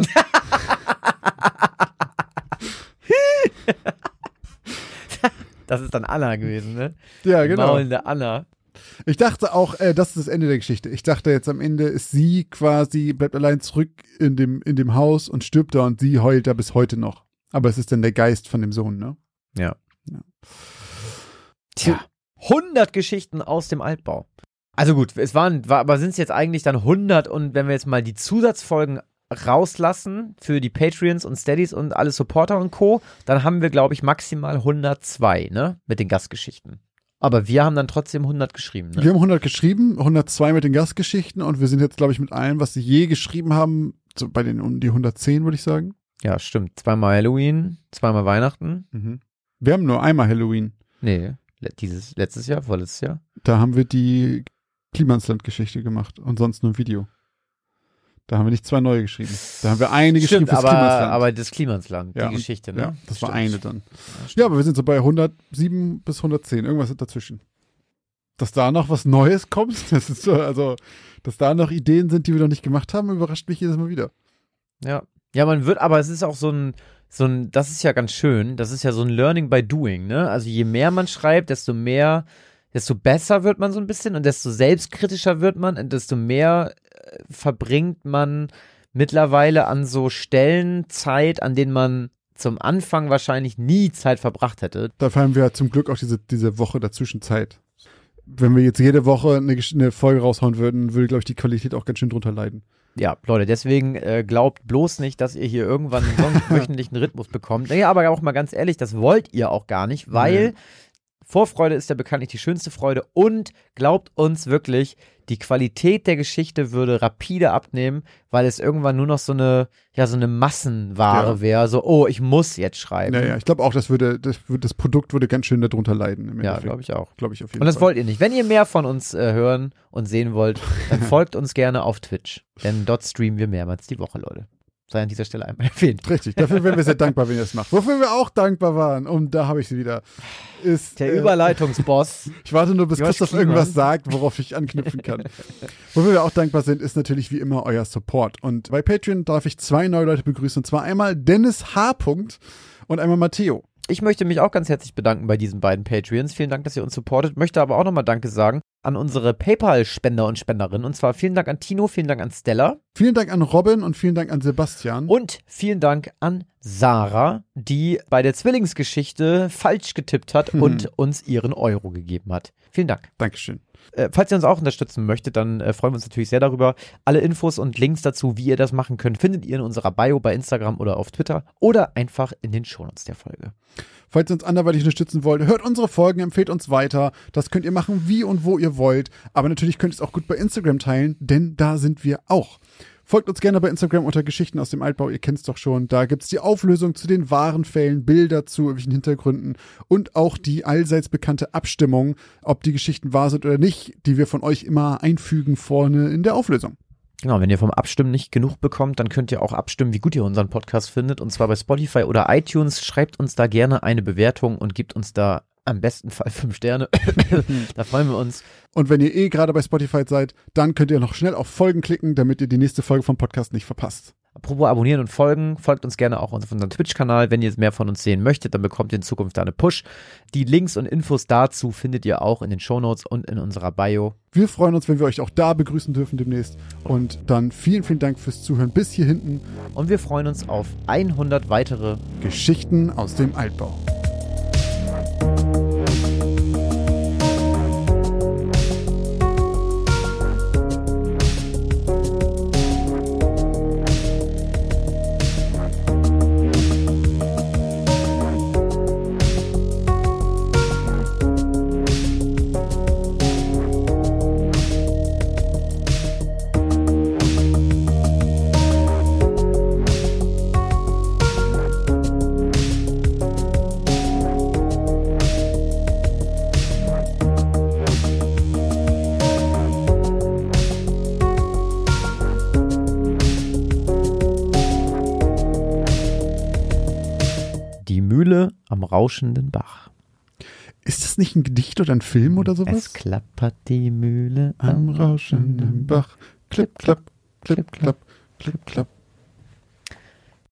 Das ist dann Anna gewesen, ne? Ja, Die genau. maulende Anna. Ich dachte auch, äh, das ist das Ende der Geschichte. Ich dachte jetzt am Ende ist sie quasi, bleibt allein zurück in dem, in dem Haus und stirbt da und sie heult da bis heute noch. Aber es ist dann der Geist von dem Sohn, ne? Ja. Ja. Tja, hundert Geschichten aus dem Altbau. Also gut, es waren, war, aber sind es jetzt eigentlich dann hundert und wenn wir jetzt mal die Zusatzfolgen rauslassen für die Patreons und Steadies und alle Supporter und Co., dann haben wir, glaube ich, maximal hundertzwei, ne? Mit den Gastgeschichten. Aber wir haben dann trotzdem hundert geschrieben, ne? Wir haben hundert geschrieben, hundertzwei mit den Gastgeschichten und wir sind jetzt, glaube ich, mit allen, was sie je geschrieben haben, so bei den um die hundertzehn, würde ich sagen. Ja, stimmt. Zweimal Halloween, zweimal Weihnachten. Mhm. Wir haben nur einmal Halloween. Nee, le- dieses, letztes Jahr, vorletztes Jahr. Da haben wir die Klimansland-Geschichte gemacht und sonst nur ein Video. Da haben wir nicht zwei neue geschrieben. Da haben wir eine Stimmt, geschrieben fürs aber, Klimansland. aber das Klimansland, Ja, die und- Geschichte, ne? Ja, das war Stimmt. eine dann. Ja, Ja, aber wir sind so bei hundertsieben bis hundertzehn, irgendwas dazwischen. Dass da noch was Neues kommt, das ist so, also, dass da noch Ideen sind, die wir noch nicht gemacht haben, überrascht mich jedes Mal wieder. Ja. Ja, man wird, aber es ist auch so ein, so ein, das ist ja ganz schön, das ist ja so ein Learning by Doing, ne? Also je mehr man schreibt, desto mehr, desto besser wird man so ein bisschen und desto selbstkritischer wird man und desto mehr äh, verbringt man mittlerweile an so Stellen Zeit, an denen man zum Anfang wahrscheinlich nie Zeit verbracht hätte. Dafür haben wir ja zum Glück auch diese, diese Woche dazwischen Zeit. Wenn wir jetzt jede Woche eine, Gesch- eine Folge raushauen würden, würde, glaube ich, die Qualität auch ganz schön drunter leiden. Ja, Leute, deswegen äh, glaubt bloß nicht, dass ihr hier irgendwann einen so- wöchentlichen Rhythmus bekommt. Naja, aber auch mal ganz ehrlich, das wollt ihr auch gar nicht, weil Nee. Vorfreude ist ja bekanntlich die schönste Freude und glaubt uns wirklich, die Qualität der Geschichte würde rapide abnehmen, weil es irgendwann nur noch so eine, ja, so eine Massenware Ja. wäre, so, oh, ich muss jetzt schreiben. Naja, ich glaube auch, das würde, das, würde- das Produkt würde ganz schön darunter leiden. Im Ja, Endeffekt. glaube ich auch. Glaube ich auf jeden Und das Fall. wollt ihr nicht. Wenn ihr mehr von uns äh, hören und sehen wollt, dann folgt uns gerne auf Twitch, denn dort streamen wir mehrmals die Woche, Leute. Sei an dieser Stelle einmal erwähnt. Richtig, dafür wären wir sehr dankbar, wenn ihr das macht. Wofür wir auch dankbar waren, und da habe ich sie wieder, ist, Der äh, Überleitungsboss. ich warte nur, bis Josh Christoph Kliemann. irgendwas sagt, worauf ich anknüpfen kann. Wofür wir auch dankbar sind, ist natürlich wie immer euer Support. Und bei Patreon darf ich zwei neue Leute begrüßen, und zwar einmal Dennis H. und einmal Matteo. Ich möchte mich auch ganz herzlich bedanken bei diesen beiden Patreons. Vielen Dank, dass ihr uns supportet. Möchte aber auch nochmal Danke sagen an unsere PayPal-Spender und Spenderinnen. Und zwar vielen Dank an Tino, vielen Dank an Stella Vielen Dank an Robin und vielen Dank an Sebastian. und vielen Dank an Sarah, die bei der Zwillingsgeschichte falsch getippt hat Hm. und uns ihren Euro gegeben hat. Vielen Dank. Dankeschön. Äh, falls ihr uns auch unterstützen möchtet, dann äh, freuen wir uns natürlich sehr darüber. Alle Infos und Links dazu, wie ihr das machen könnt, findet ihr in unserer Bio bei Instagram oder auf Twitter oder einfach in den Shownotes der Folge. Falls ihr uns anderweitig unterstützen wollt, hört unsere Folgen, empfehlt uns weiter. Das könnt ihr machen, wie und wo ihr wollt. Aber natürlich könnt ihr es auch gut bei Instagram teilen, denn da sind wir auch. Folgt uns gerne bei Instagram unter Geschichten aus dem Altbau, ihr kennt es doch schon. Da gibt's die Auflösung zu den wahren Fällen, Bilder zu irgendwelchen Hintergründen und auch die allseits bekannte Abstimmung, ob die Geschichten wahr sind oder nicht, die wir von euch immer einfügen vorne in der Auflösung. Genau, wenn ihr vom Abstimmen nicht genug bekommt, dann könnt ihr auch abstimmen, wie gut ihr unseren Podcast findet. Und zwar bei Spotify oder iTunes. Schreibt uns da gerne eine Bewertung und gebt uns da am besten Fall fünf Sterne. Da freuen wir uns. Und wenn ihr eh gerade bei Spotify seid, dann könnt ihr noch schnell auf Folgen klicken, damit ihr die nächste Folge vom Podcast nicht verpasst. Apropos abonnieren und folgen, folgt uns gerne auch auf unserem Twitch-Kanal. Wenn ihr mehr von uns sehen möchtet, dann bekommt ihr in Zukunft da eine Push. Die Links und Infos dazu findet ihr auch in den Shownotes und in unserer Bio. Wir freuen uns, wenn wir euch auch da begrüßen dürfen demnächst. Und dann vielen, vielen Dank fürs Zuhören bis hier hinten. Und wir freuen uns auf hundert weitere. Geschichten aus dem Altbau. Die Mühle am rauschenden Bach. Ist das nicht ein Gedicht oder ein Film oder Es sowas? klappert die Mühle Am rauschenden Bach. Klipp, klapp, klipp, klapp, klipp, klapp.